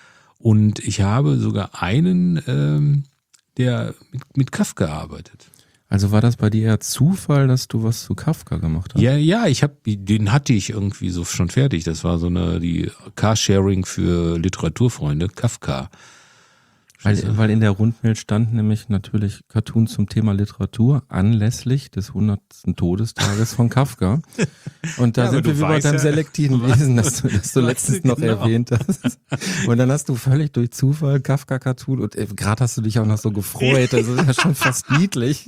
S3: Und ich habe sogar einen, ähm, der mit, mit Kafka arbeitet.
S2: Also war das bei dir eher Zufall, dass du was zu Kafka gemacht hast?
S3: Ja, ja, ich habe, den hatte ich irgendwie so schon fertig. Das war so eine, die Carsharing für Literaturfreunde, Kafka.
S2: Weil, weil in der Rundmail stand nämlich natürlich Cartoon zum Thema Literatur anlässlich des hundertsten Todestages von Kafka. Und da
S3: Ja,
S2: sind
S3: aber
S2: wir
S3: du
S2: wie bei
S3: weißt
S2: deinem
S3: ja,
S2: selektiven Lesen, das du, das du
S3: weißt
S2: letztens
S3: du
S2: noch
S3: genau.
S2: erwähnt hast. Und dann hast du völlig durch Zufall Kafka-Cartoon und äh, gerade hast du dich auch noch so gefreut. Das ist ja schon fast niedlich.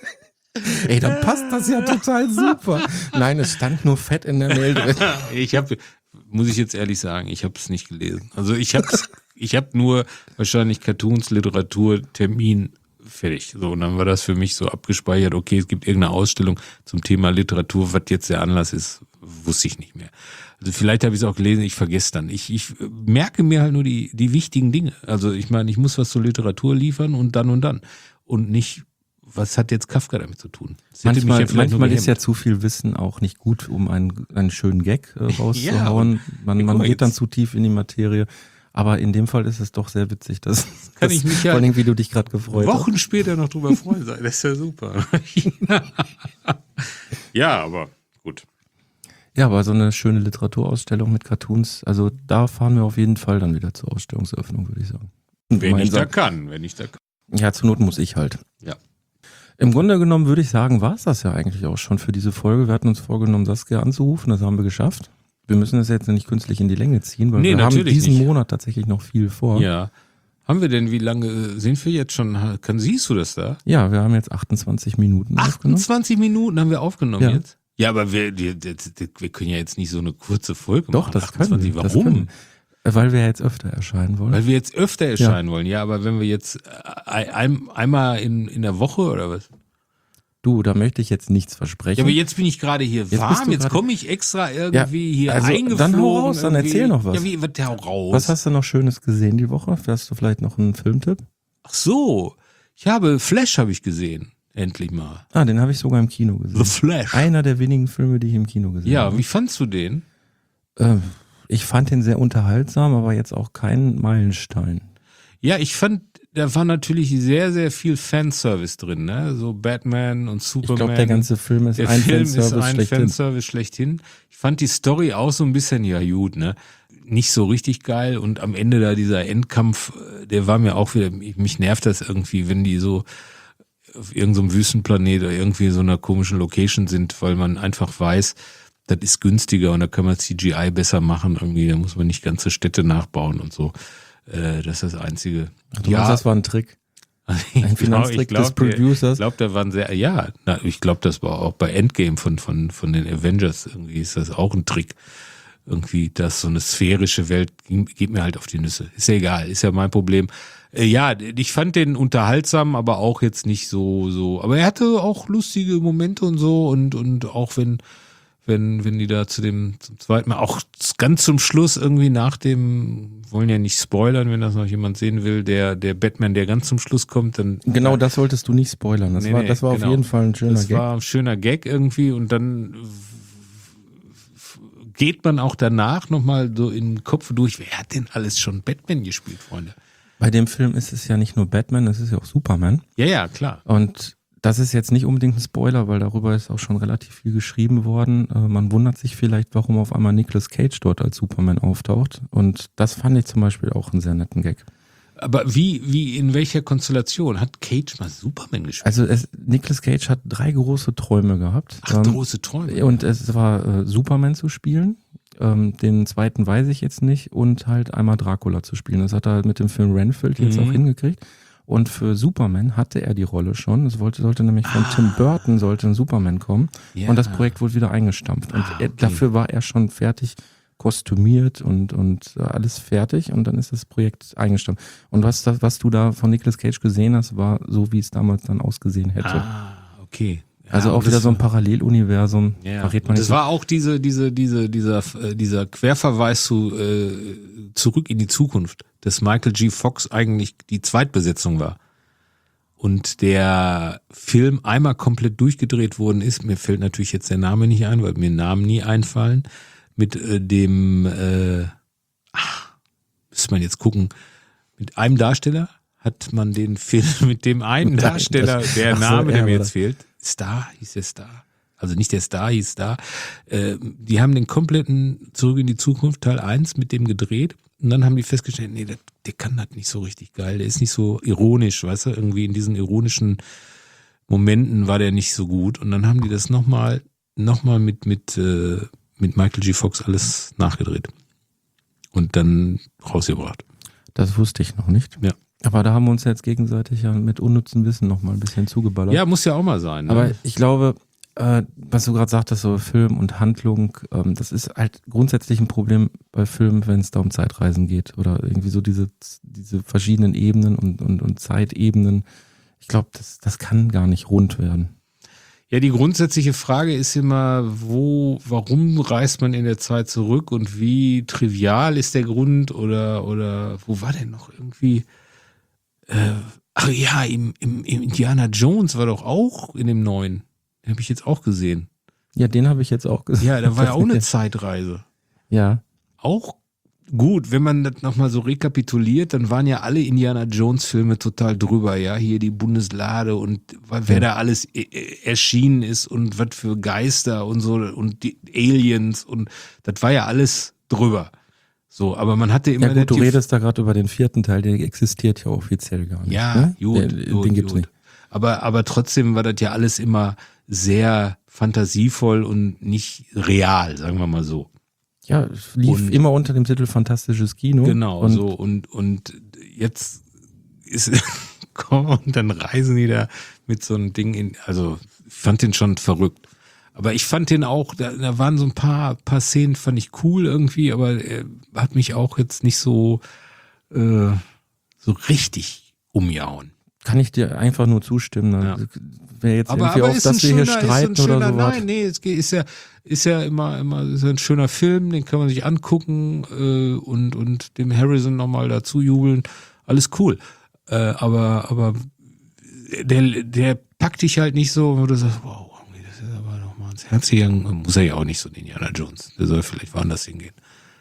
S2: Ey, dann passt das ja total super. Nein, es stand nur fett in der Mail drin.
S3: Ich habe, muss ich jetzt ehrlich sagen, ich habe es nicht gelesen. Also ich habe ich habe nur wahrscheinlich Cartoons, Literatur, Termin fertig. So, und dann war das für mich so abgespeichert, okay, es gibt irgendeine Ausstellung zum Thema Literatur, was jetzt der Anlass ist, wusste ich nicht mehr. Also vielleicht habe ich es auch gelesen, ich vergesse dann. Ich, ich merke mir halt nur die, die wichtigen Dinge. Also ich meine, ich muss was zur Literatur liefern und dann und dann. Und nicht, was hat jetzt Kafka damit zu tun? Das hätte mich
S2: Manchmal,
S3: ja vielleicht nur
S2: manchmal ist ja
S3: gehemmt.
S2: zu viel Wissen auch nicht gut, um einen, einen schönen Gag äh,
S3: Ja,
S2: rauszuhauen. man
S3: guck
S2: man
S3: mal
S2: geht dann
S3: jetzt.
S2: zu tief in die Materie. Aber in dem Fall ist es doch sehr witzig, dass,
S3: Kann
S2: dass
S3: ich mich ja
S2: vor allem, wie du dich gerade gefreut hast.
S3: Wochen später noch drüber freuen sein. Das ist ja super. Ja, aber gut.
S2: Ja, aber so eine schöne Literaturausstellung mit Cartoons, also da fahren wir auf jeden Fall dann wieder zur Ausstellungseröffnung, würde ich sagen.
S3: Wenn ich da
S2: Gemeinsam.
S3: kann, wenn ich da kann.
S2: Ja, zur Not muss ich halt.
S3: Ja.
S2: Im Grunde genommen würde ich sagen, war es das ja eigentlich auch schon für diese Folge. Wir hatten uns vorgenommen, Saskia anzurufen, das haben wir geschafft. Wir müssen das jetzt nicht künstlich in die Länge ziehen, weil
S3: Nee,
S2: wir haben
S3: natürlich
S2: diesen
S3: nicht.
S2: Monat tatsächlich noch viel vor.
S3: Ja. Haben wir denn, wie lange sind wir jetzt schon? Kann, siehst du das da?
S2: Ja, wir haben jetzt achtundzwanzig Minuten aufgenommen.
S3: achtundzwanzig Minuten haben wir aufgenommen
S2: Ja.
S3: jetzt? Ja, aber wir, wir, wir können ja jetzt nicht so eine kurze Folge
S2: Doch,
S3: machen.
S2: das können
S3: achtundzwanzig.
S2: wir. Das
S3: Warum?
S2: können wir. Weil wir jetzt öfter erscheinen wollen.
S3: Weil wir jetzt öfter erscheinen wollen. Ja, aber wenn wir jetzt ein, ein, einmal in, in der Woche oder was?
S2: Du, da möchte ich jetzt nichts versprechen.
S3: Ja, aber jetzt bin ich gerade hier
S2: bist
S3: warm,
S2: du
S3: jetzt
S2: gerade-
S3: komme ich extra irgendwie
S2: Ja,
S3: hier
S2: also,
S3: eingeflogen.
S2: dann hau raus, dann
S3: irgendwie.
S2: erzähl noch was.
S3: Ja, wie, was, hau raus.
S2: Was hast du noch Schönes gesehen die Woche? Hast du vielleicht noch einen Filmtipp?
S3: Ach so, ich habe Flash habe ich gesehen, endlich mal.
S2: Ah, den habe ich sogar im Kino gesehen.
S3: The Flash.
S2: Einer der wenigen Filme, die ich im Kino gesehen
S3: Ja,
S2: habe.
S3: wie fandst du den?
S2: Äh, ich fand den sehr unterhaltsam, aber jetzt auch kein Meilenstein.
S3: Ja, ich fand, da war natürlich sehr, sehr viel Fanservice drin, ne? So Batman und
S2: Ich
S3: Superman.
S2: glaube, der ganze Film ist
S3: Der
S2: ein
S3: Film ist
S2: Fanservice
S3: ein
S2: schlechthin.
S3: Fanservice schlechthin. Ich fand die Story auch so ein bisschen, ja gut, ne? Nicht so richtig geil und am Ende da dieser Endkampf, äh, der war mir auch wieder, mich nervt das irgendwie, wenn die so auf irgendeinem Wüstenplanet oder irgendwie so einer komischen Location sind, weil man einfach weiß, das ist günstiger und da kann man C G I besser machen irgendwie, da muss man nicht ganze Städte nachbauen und so. Äh, das ist das Einzige.
S2: Ach, du meinst, das war ein Trick? Ein Finanztrick des Producers?
S3: Ich glaube, da waren sehr, ja, na, ich glaube, das war auch bei Endgame von, von, von den Avengers irgendwie ist das auch ein Trick. Irgendwie, dass so eine sphärische Welt geht mir halt auf die Nüsse. Ist ja egal, ist ja mein Problem. Äh, ja, ich fand den unterhaltsam, aber auch jetzt nicht so, so, aber er hatte auch lustige Momente und so und, und auch wenn, wenn, wenn die da zu dem, zum zweiten Mal, auch ganz zum Schluss irgendwie nach dem, wollen ja nicht spoilern, wenn das noch jemand sehen will, der, der Batman, der ganz zum Schluss kommt, dann.
S2: Genau, das solltest du nicht spoilern. Das
S3: Nee,
S2: war,
S3: nee,
S2: das war
S3: genau.
S2: auf jeden Fall ein schöner
S3: Das
S2: Gag.
S3: war ein schöner Gag irgendwie und dann geht man auch danach nochmal so in den Kopf durch, wer hat denn alles schon Batman gespielt, Freunde?
S2: Bei dem Film ist es ja nicht nur Batman, es ist ja auch Superman.
S3: Ja, ja, klar.
S2: Und das ist jetzt nicht unbedingt ein Spoiler, weil darüber ist auch schon relativ viel geschrieben worden. Äh, man wundert sich vielleicht, warum auf einmal Nicolas Cage dort als Superman auftaucht. Und das fand ich zum Beispiel auch einen sehr netten Gag.
S3: Aber wie, wie, in welcher Konstellation? Hat Cage mal Superman gespielt?
S2: Also es, Nicolas Cage hat drei große Träume gehabt.
S3: Ach,
S2: Ähm,
S3: große Träume.
S2: Und es war äh, Superman zu spielen. Ähm, den zweiten weiß ich jetzt nicht. Und halt einmal Dracula zu spielen. Das hat er mit dem Film Renfield jetzt
S3: Mhm.
S2: auch hingekriegt. Und für Superman hatte er die Rolle schon. Es wollte, sollte nämlich von ah. Tim Burton sollte ein Superman kommen. Ja. Und das Projekt wurde wieder eingestampft. Und
S3: ah,
S2: er,
S3: okay.
S2: dafür war er schon fertig, kostümiert und, und alles fertig. Und dann ist das Projekt eingestampft. Und was, was du da von Nicolas Cage gesehen hast, war so, wie es damals dann ausgesehen hätte.
S3: Ah, okay. Ja,
S2: also auch wieder so ein Paralleluniversum.
S3: Ja.
S2: Verrät man
S3: das
S2: nicht so.
S3: war auch diese, diese, diese, dieser, äh, dieser Querverweis zu äh, Zurück in die Zukunft, dass Michael G. Fox eigentlich die Zweitbesetzung war. Und der Film einmal komplett durchgedreht worden ist, mir fällt natürlich jetzt der Name nicht ein, weil mir Namen nie einfallen, mit äh, dem, äh, ach, müsste man jetzt gucken, mit einem Darsteller hat man den Film mit dem einen Darsteller, der Name, der mir jetzt fehlt, Star, hieß der Star. Also nicht der Star, hieß Star. Äh, die haben den kompletten Zurück in die Zukunft Teil eins mit dem gedreht und dann haben die festgestellt, nee, der, der kann das nicht so richtig geil, der ist nicht so ironisch, weißt du, irgendwie in diesen ironischen Momenten war der nicht so gut und dann haben die das nochmal noch mal mit, mit, äh, mit Michael G. Fox alles nachgedreht und dann rausgebracht.
S2: Das wusste ich noch nicht.
S3: Ja.
S2: Aber da haben wir uns jetzt gegenseitig ja mit unnützem Wissen noch mal ein bisschen zugeballert.
S3: Ja, muss ja auch mal sein. Ne?
S2: Aber ich glaube, äh, was du gerade sagtest, so Film und Handlung, ähm, das ist halt grundsätzlich ein Problem bei Filmen, wenn es da um Zeitreisen geht oder irgendwie so diese, diese verschiedenen Ebenen und, und, und Zeitebenen. Ich glaube, das, das kann gar nicht rund werden.
S3: Ja, die grundsätzliche Frage ist immer, wo, warum reist man in der Zeit zurück und wie trivial ist der Grund oder, oder wo war denn noch irgendwie, äh, ach ja, im, im, im Indiana Jones war doch auch in dem neuen, den habe ich jetzt auch gesehen.
S2: Ja, den habe ich jetzt auch gesehen.
S3: Ja, da war ja auch eine Zeitreise.
S2: Ja.
S3: Auch gut, wenn man das nochmal so rekapituliert, dann waren ja alle Indiana Jones Filme total drüber, ja, hier die Bundeslade und wer da alles erschienen ist und was für Geister und so und die Aliens und das war ja alles drüber. So, aber man hatte immer...
S2: Ja gut, du redest da gerade über den vierten Teil, der existiert ja offiziell gar nicht.
S3: Ja,
S2: ne?
S3: gut,
S2: den,
S3: gut,
S2: den gibt's
S3: gut.
S2: nicht.
S3: Aber, aber trotzdem war das ja alles immer sehr fantasievoll und nicht real, sagen wir mal so.
S2: Ja, es lief
S3: und,
S2: immer unter dem Titel Fantastisches Kino.
S3: Genau,
S2: und
S3: so und, und jetzt ist und dann reisen die da mit so einem Ding in, also ich fand den schon verrückt. Aber ich fand den auch, da, da waren so ein paar, paar Szenen, fand ich cool irgendwie, aber er hat mich auch jetzt nicht so, äh, so richtig umgehauen.
S2: Kann ich dir einfach nur zustimmen.
S3: Ja.
S2: Wäre jetzt
S3: aber,
S2: irgendwie
S3: aber
S2: auf,
S3: ist
S2: dass
S3: ein
S2: wir
S3: schöner,
S2: hier streiten
S3: ist ein schöner,
S2: oder so.
S3: Nein, nee, es geht, ist ja, ist ja immer, immer ist ja ein schöner Film, den kann man sich angucken äh, und, und dem Harrison nochmal dazu jubeln. Alles cool. Äh, aber, aber der, der packt dich halt nicht so, wo du sagst, wow, das ist aber nochmal ans Herz gegangen. Muss er ja auch nicht so, den Indiana Jones. Der soll vielleicht woanders hingehen.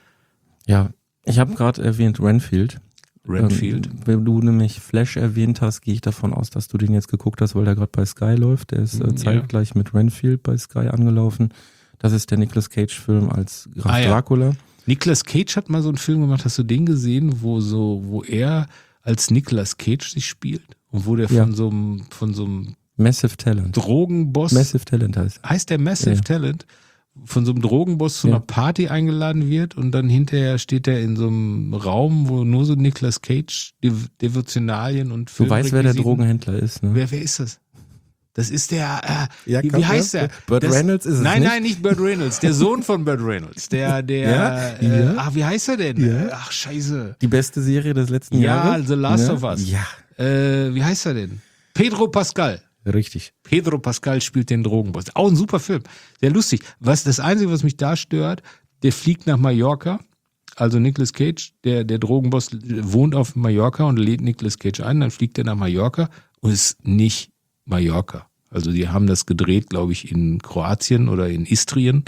S2: Ja, ich habe gerade erwähnt Renfield.
S3: Renfield.
S2: Ähm, wenn du nämlich Flash erwähnt hast, gehe ich davon aus, dass du den jetzt geguckt hast, weil der gerade bei Sky läuft. Der ist äh, zeitgleich ja. mit Renfield bei Sky angelaufen. Das ist der Nicolas Cage-Film als Graf
S3: ah, ja.
S2: Dracula.
S3: Nicolas Cage hat mal so einen Film gemacht, hast du den gesehen, wo so, wo er als Nicolas Cage sich spielt? Und wo der
S2: ja.
S3: von so einem, von so einem
S2: Massive Talent.
S3: Drogenboss.
S2: Massive Talent heißt er.
S3: Heißt der Massive
S2: ja.
S3: Talent? Von so einem Drogenboss zu
S2: ja.
S3: einer Party eingeladen wird und dann hinterher steht er in so einem Raum, wo nur so Nicolas Cage Dev- Devotionalien und
S2: Du weißt, wer der Drogenhändler ist, ne?
S3: Wer, wer ist das? Das ist der, äh,
S2: Ja,
S3: wie,
S2: komm,
S3: wie heißt
S2: ja.
S3: der?
S2: Burt
S3: das,
S2: Reynolds ist es
S3: Nein,
S2: nicht?
S3: nein, nicht Burt Reynolds. Der Sohn von Burt Reynolds. Der, der,
S2: Ja?
S3: äh,
S2: Ja?
S3: ach, wie heißt er denn?
S2: Ja?
S3: Ach, scheiße.
S2: Die beste Serie des letzten
S3: Ja,
S2: Jahres?
S3: The Last
S2: ja?
S3: of Us.
S2: Ja,
S3: Äh, wie heißt er denn? Pedro Pascal.
S2: richtig.
S3: Pedro Pascal spielt den Drogenboss. Auch ein super Film. Sehr lustig. Was, das Einzige, was mich da stört, der fliegt nach Mallorca. Also Nicolas Cage, der, der Drogenboss, wohnt auf Mallorca und lädt Nicolas Cage ein. Dann fliegt er nach Mallorca und ist nicht Mallorca. Also die haben das gedreht, glaube ich, in Kroatien oder in Istrien.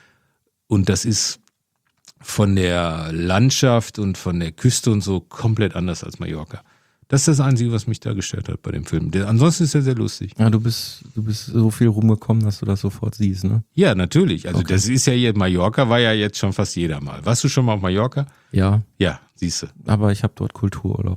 S3: Und das ist von der Landschaft und von der Küste und so komplett anders als Mallorca. Das ist das Einzige, was mich da gestört hat bei dem Film. Der, ansonsten ist er sehr lustig.
S2: Ja, du bist, du bist so viel rumgekommen, dass du das sofort siehst, ne?
S3: Ja, natürlich. Also
S2: Okay.
S3: das ist ja jetzt, Mallorca war ja jetzt schon fast jeder mal. Warst du schon mal auf Mallorca?
S2: Ja,
S3: Ja, siehst du.
S2: aber ich habe dort Kultururlaub.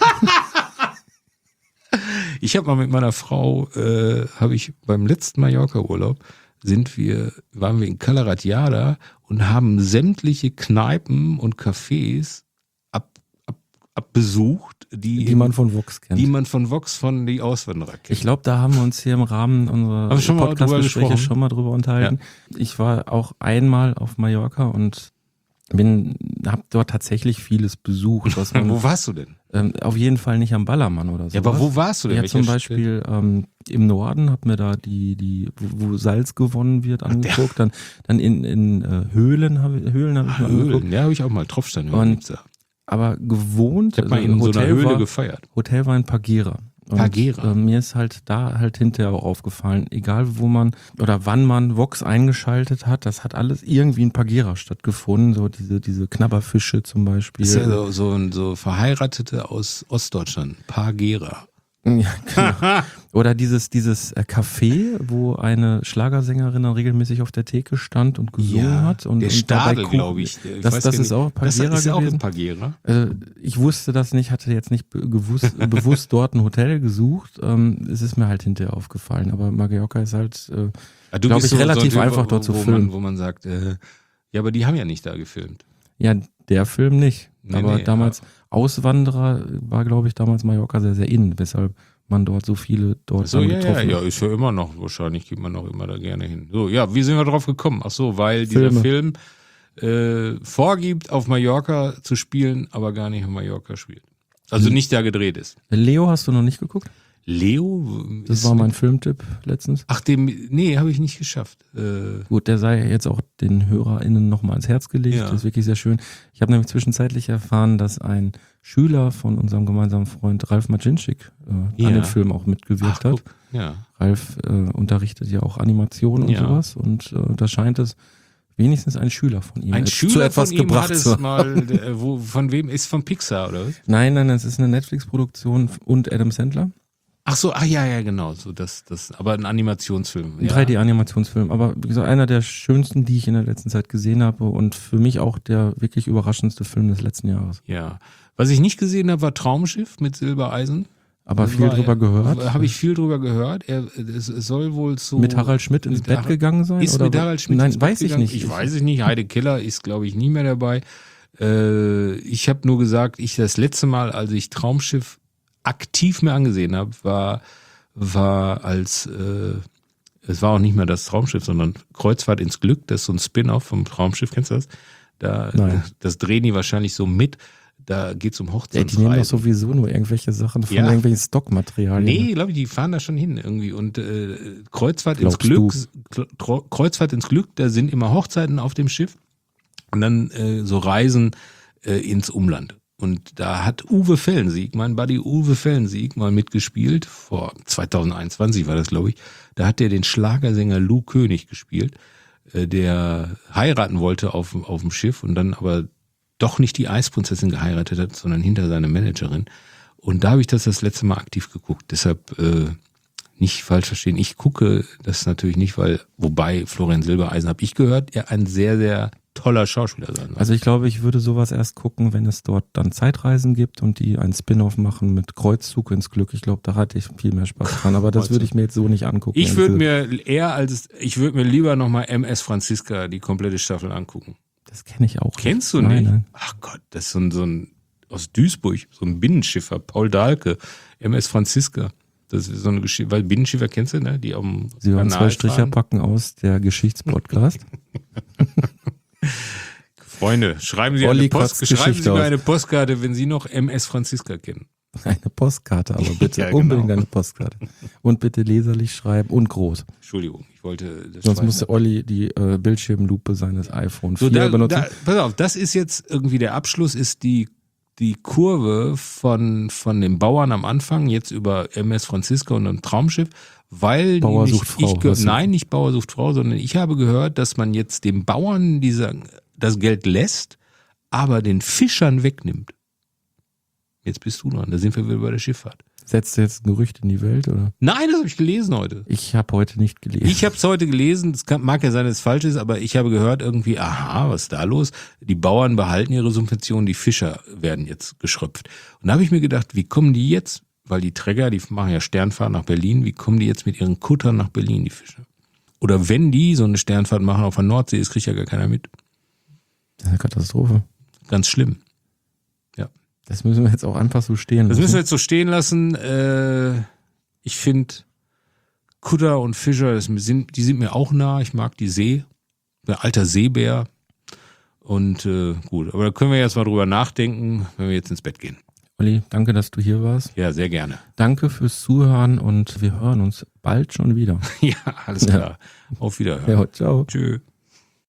S3: Ich habe mal mit meiner Frau, äh, habe ich beim letzten Mallorca-Urlaub, sind wir, waren wir in Cala Ratjada und haben sämtliche Kneipen und Cafés ab, ab, besucht, die,
S2: Die man von Vox kennt.
S3: die man von Vox von die Auswanderer kennt.
S2: Ich glaube, da haben wir uns hier im Rahmen
S3: Haben wir
S2: unserer
S3: schon mal drüber
S2: Podcast-Gespräche
S3: gesprochen?
S2: schon mal drüber unterhalten. Ich war auch einmal auf Mallorca und bin, habe dort tatsächlich vieles besucht. Was man,
S3: Wo warst du denn?
S2: ähm, auf jeden Fall nicht am Ballermann oder so.
S3: Ja, aber wo warst du denn?
S2: Ja,
S3: Welcher
S2: zum Beispiel ähm, im Norden, hab mir da die, die, wo, wo Salz gewonnen wird, angeguckt. Dann, dann in, in äh, Höhlen habe Höhlen hab ich
S3: Stadt?
S2: mir
S3: Höhlen,
S2: angeguckt.
S3: ja, habe ich auch mal Tropfstein.
S2: Und-
S3: Ich
S2: Aber gewohnt,
S3: habe mal
S2: also
S3: in so einer
S2: Hotel
S3: Höhle
S2: war,
S3: gefeiert.
S2: Hotel war in Pagera. Und,
S3: Pagera.
S2: Äh, mir ist halt da halt hinterher auch aufgefallen, egal wo man oder wann man Vox eingeschaltet hat, das hat alles irgendwie in Pagera stattgefunden. So diese, diese Knabberfische zum Beispiel.
S3: Das ist ja so, so, ein- so Verheiratete aus Ostdeutschland. Pagera.
S2: Ja, genau. Oder dieses, dieses äh, Café, wo eine Schlagersängerin dann regelmäßig auf der Theke stand und gesungen hat. Und,
S3: der
S2: und
S3: Stadel,
S2: dabei Kuchen-
S3: glaube ich. Ich
S2: Das,
S3: weiß
S2: das
S3: gar
S2: ist
S3: nicht.
S2: auch Pagera
S3: Das ist auch
S2: gewesen.
S3: in Pagera.
S2: Äh, ich wusste das nicht, hatte jetzt nicht be- gewusst, bewusst dort ein Hotel gesucht. Ähm, es ist mir halt hinterher aufgefallen. Aber Mallorca ist halt, äh,
S3: Ja, du
S2: glaub
S3: bist
S2: ich,
S3: so-
S2: relativ
S3: so ein Typ,
S2: einfach
S3: wo-
S2: dort zu
S3: wo
S2: filmen.
S3: Man, wo man sagt, äh, ja, aber die haben ja nicht da gefilmt.
S2: ja, der Film nicht.
S3: Nee,
S2: Aber
S3: nee,
S2: damals, Auswanderer war, glaube ich, damals Mallorca sehr, sehr in, weshalb man dort so viele dort
S3: So,
S2: dann
S3: ja, ja,
S2: getroffen
S3: ja,
S2: hat.
S3: ist ja immer noch, wahrscheinlich geht man noch immer da gerne hin. So, ja, wie sind wir drauf gekommen? Ach so, weil dieser
S2: Filme.
S3: Film äh, vorgibt, auf Mallorca zu spielen, aber gar nicht auf Mallorca spielt. Also
S2: Mhm.
S3: nicht da gedreht ist.
S2: Leo hast du noch nicht geguckt?
S3: Leo?
S2: Das
S3: ist
S2: war mein
S3: mit-
S2: Filmtipp letztens.
S3: Ach, dem, nee, habe ich nicht geschafft. Äh,
S2: Gut, der sei jetzt auch den HörerInnen nochmal ans Herz gelegt.
S3: Ja.
S2: Das ist wirklich sehr schön. Ich habe nämlich zwischenzeitlich erfahren, dass ein Schüler von unserem gemeinsamen Freund Ralf Macinczyk äh,
S3: Ja.
S2: an dem Film auch mitgewirkt
S3: ach,
S2: hat.
S3: guck, ja.
S2: Ralf äh, unterrichtet ja auch Animation und
S3: Ja.
S2: sowas und äh, da scheint es wenigstens ein Schüler von ihm
S3: Ein
S2: et-
S3: Schüler
S2: zu etwas
S3: von ihm
S2: gebracht
S3: hat es
S2: zu haben.
S3: mal, äh, wo, von wem ist von Pixar oder was?
S2: Nein, nein, es ist eine Netflix-Produktion und Adam Sandler.
S3: Ach so, ah ja, ja, genau, so das, das, aber ein Animationsfilm.
S2: Ein
S3: Ja.
S2: drei D-Animationsfilm, aber wie gesagt, einer der schönsten, die ich in der letzten Zeit gesehen habe und für mich auch der wirklich überraschendste Film des letzten Jahres.
S3: Ja. Was ich nicht gesehen habe, war Traumschiff mit Silbereisen.
S2: Aber
S3: Das
S2: viel
S3: war-
S2: drüber gehört.
S3: Habe ich viel drüber gehört. Er, es, es soll wohl so.
S2: Mit Harald Schmidt ins
S3: mit
S2: Bett
S3: Harald-
S2: gegangen sein?
S3: Ist
S2: oder
S3: mit
S2: wo-
S3: Harald Schmidt
S2: Nein,
S3: ins Bett
S2: weiß ich
S3: gegangen?
S2: nicht.
S3: Ich weiß es nicht. Heide Keller ist, glaube ich, nie mehr dabei. Äh, ich habe nur gesagt, ich das letzte Mal, als ich Traumschiff aktiv mir angesehen habe, war, war als, äh, es war auch nicht mehr das Traumschiff, sondern Kreuzfahrt ins Glück. Das ist so ein Spin-off vom Traumschiff. Kennst du das? Da,
S2: Nein.
S3: Das drehen die wahrscheinlich so mit. Da geht es um
S2: Ja, die
S3: Hochzeitsreisen.
S2: nehmen doch sowieso nur irgendwelche Sachen von
S3: Ja.
S2: irgendwelchen Stockmaterialien.
S3: Nee, glaube ich, die fahren da schon hin irgendwie. Und äh, Kreuzfahrt ins
S2: Glaubst
S3: Glück, Kle- Kreuzfahrt ins Glück, da sind immer Hochzeiten auf dem Schiff und dann äh, so Reisen äh, ins Umland. Und da hat Uwe Fellensiek, mein Buddy Uwe Fellensiek, mal mitgespielt. Vor zwanzig einundzwanzig war das, glaube ich. Da hat der den Schlagersänger Lou König gespielt, äh, der heiraten wollte auf, auf dem Schiff und dann aber doch nicht die Eisprinzessin geheiratet hat, sondern hinter seine Managerin. Und da habe ich das das letzte Mal aktiv geguckt. Deshalb äh, nicht falsch verstehen. Ich gucke das natürlich nicht, weil, wobei Florian Silbereisen, habe ich gehört, er ein sehr, sehr toller Schauspieler sein soll.
S2: Also ich glaube, ich würde sowas erst gucken, wenn es dort dann Zeitreisen gibt und die einen Spin-off machen mit Kreuzzug ins Glück. Ich glaube, da hatte ich viel mehr Spaß dran. Aber das würde ich mir jetzt so nicht angucken.
S3: Ich würde
S2: Also,
S3: mir eher als, ich würde mir lieber nochmal M S Franziska, die komplette Staffel angucken.
S2: Das kenne ich auch.
S3: Kennst du
S2: Nein,
S3: nicht?
S2: nein.
S3: Ach Gott, das ist so ein, so ein, aus Duisburg, so ein Binnenschiffer, Paul Dahlke, M S Franziska. Das ist so eine Geschichte, weil Binnenschiffer kennst du, ne? Die auf dem
S2: Sie hören zwei
S3: Kanal
S2: Stricher
S3: fahren.
S2: packen aus der Geschichtspodcast.
S3: Freunde, schreiben Sie,
S2: Olli
S3: eine Post,
S2: kotzt
S3: schreiben
S2: Geschichte
S3: Sie mir
S2: aus.
S3: eine Postkarte, wenn Sie noch M S Franziska kennen.
S2: Eine Postkarte, aber bitte
S3: Ja, genau.
S2: unbedingt eine Postkarte. Und bitte leserlich schreiben und groß.
S3: Entschuldigung, ich wollte das
S2: Sonst
S3: schreiben.
S2: musste Olli die äh, Bildschirmlupe seines iPhone vier
S3: So, da,
S2: benutzen.
S3: da, pass auf, das ist jetzt irgendwie der Abschluss, ist die, die Kurve von, von den Bauern am Anfang, jetzt über M S Franziska und ein Traumschiff, weil
S2: Bauer
S3: nämlich
S2: sucht Frau,
S3: ich ge-
S2: was du-
S3: nein, nicht Bauer sucht Frau, sondern ich habe gehört, dass man jetzt dem Bauern dieser, das Geld lässt, aber den Fischern wegnimmt. Jetzt bist du dran, da sind wir wieder bei der Schifffahrt.
S2: Setzt du jetzt ein Gerücht in die Welt, oder?
S3: Nein, das habe ich gelesen heute.
S2: Ich habe heute nicht gelesen.
S3: Ich habe es heute gelesen, es kann, mag ja sein, dass es falsch ist, aber ich habe gehört irgendwie, aha, was ist da los? Die Bauern behalten ihre Subventionen, die Fischer werden jetzt geschröpft. Und da habe ich mir gedacht, wie kommen die jetzt, weil die Träger, die machen ja Sternfahrt nach Berlin, wie kommen die jetzt mit ihren Kuttern nach Berlin, die Fischer? Oder wenn die so eine Sternfahrt machen auf der Nordsee, das kriegt ja gar keiner mit.
S2: Das ist eine Katastrophe.
S3: Ganz schlimm.
S2: Das müssen wir jetzt auch einfach so stehen lassen.
S3: Das müssen wir jetzt so stehen lassen. Äh, ich finde Kutter und Fischer, das sind, die sind mir auch nah. Ich mag die See. Ein alter Seebär. Und äh, gut, aber da können wir jetzt mal drüber nachdenken, wenn wir jetzt ins Bett gehen.
S2: Olli, danke, dass du hier warst.
S3: Ja, sehr gerne.
S2: Danke fürs Zuhören und wir hören uns bald schon wieder.
S3: Ja, alles klar. Ja. Auf Wiederhören.
S2: Ja, ciao.
S3: Tschö.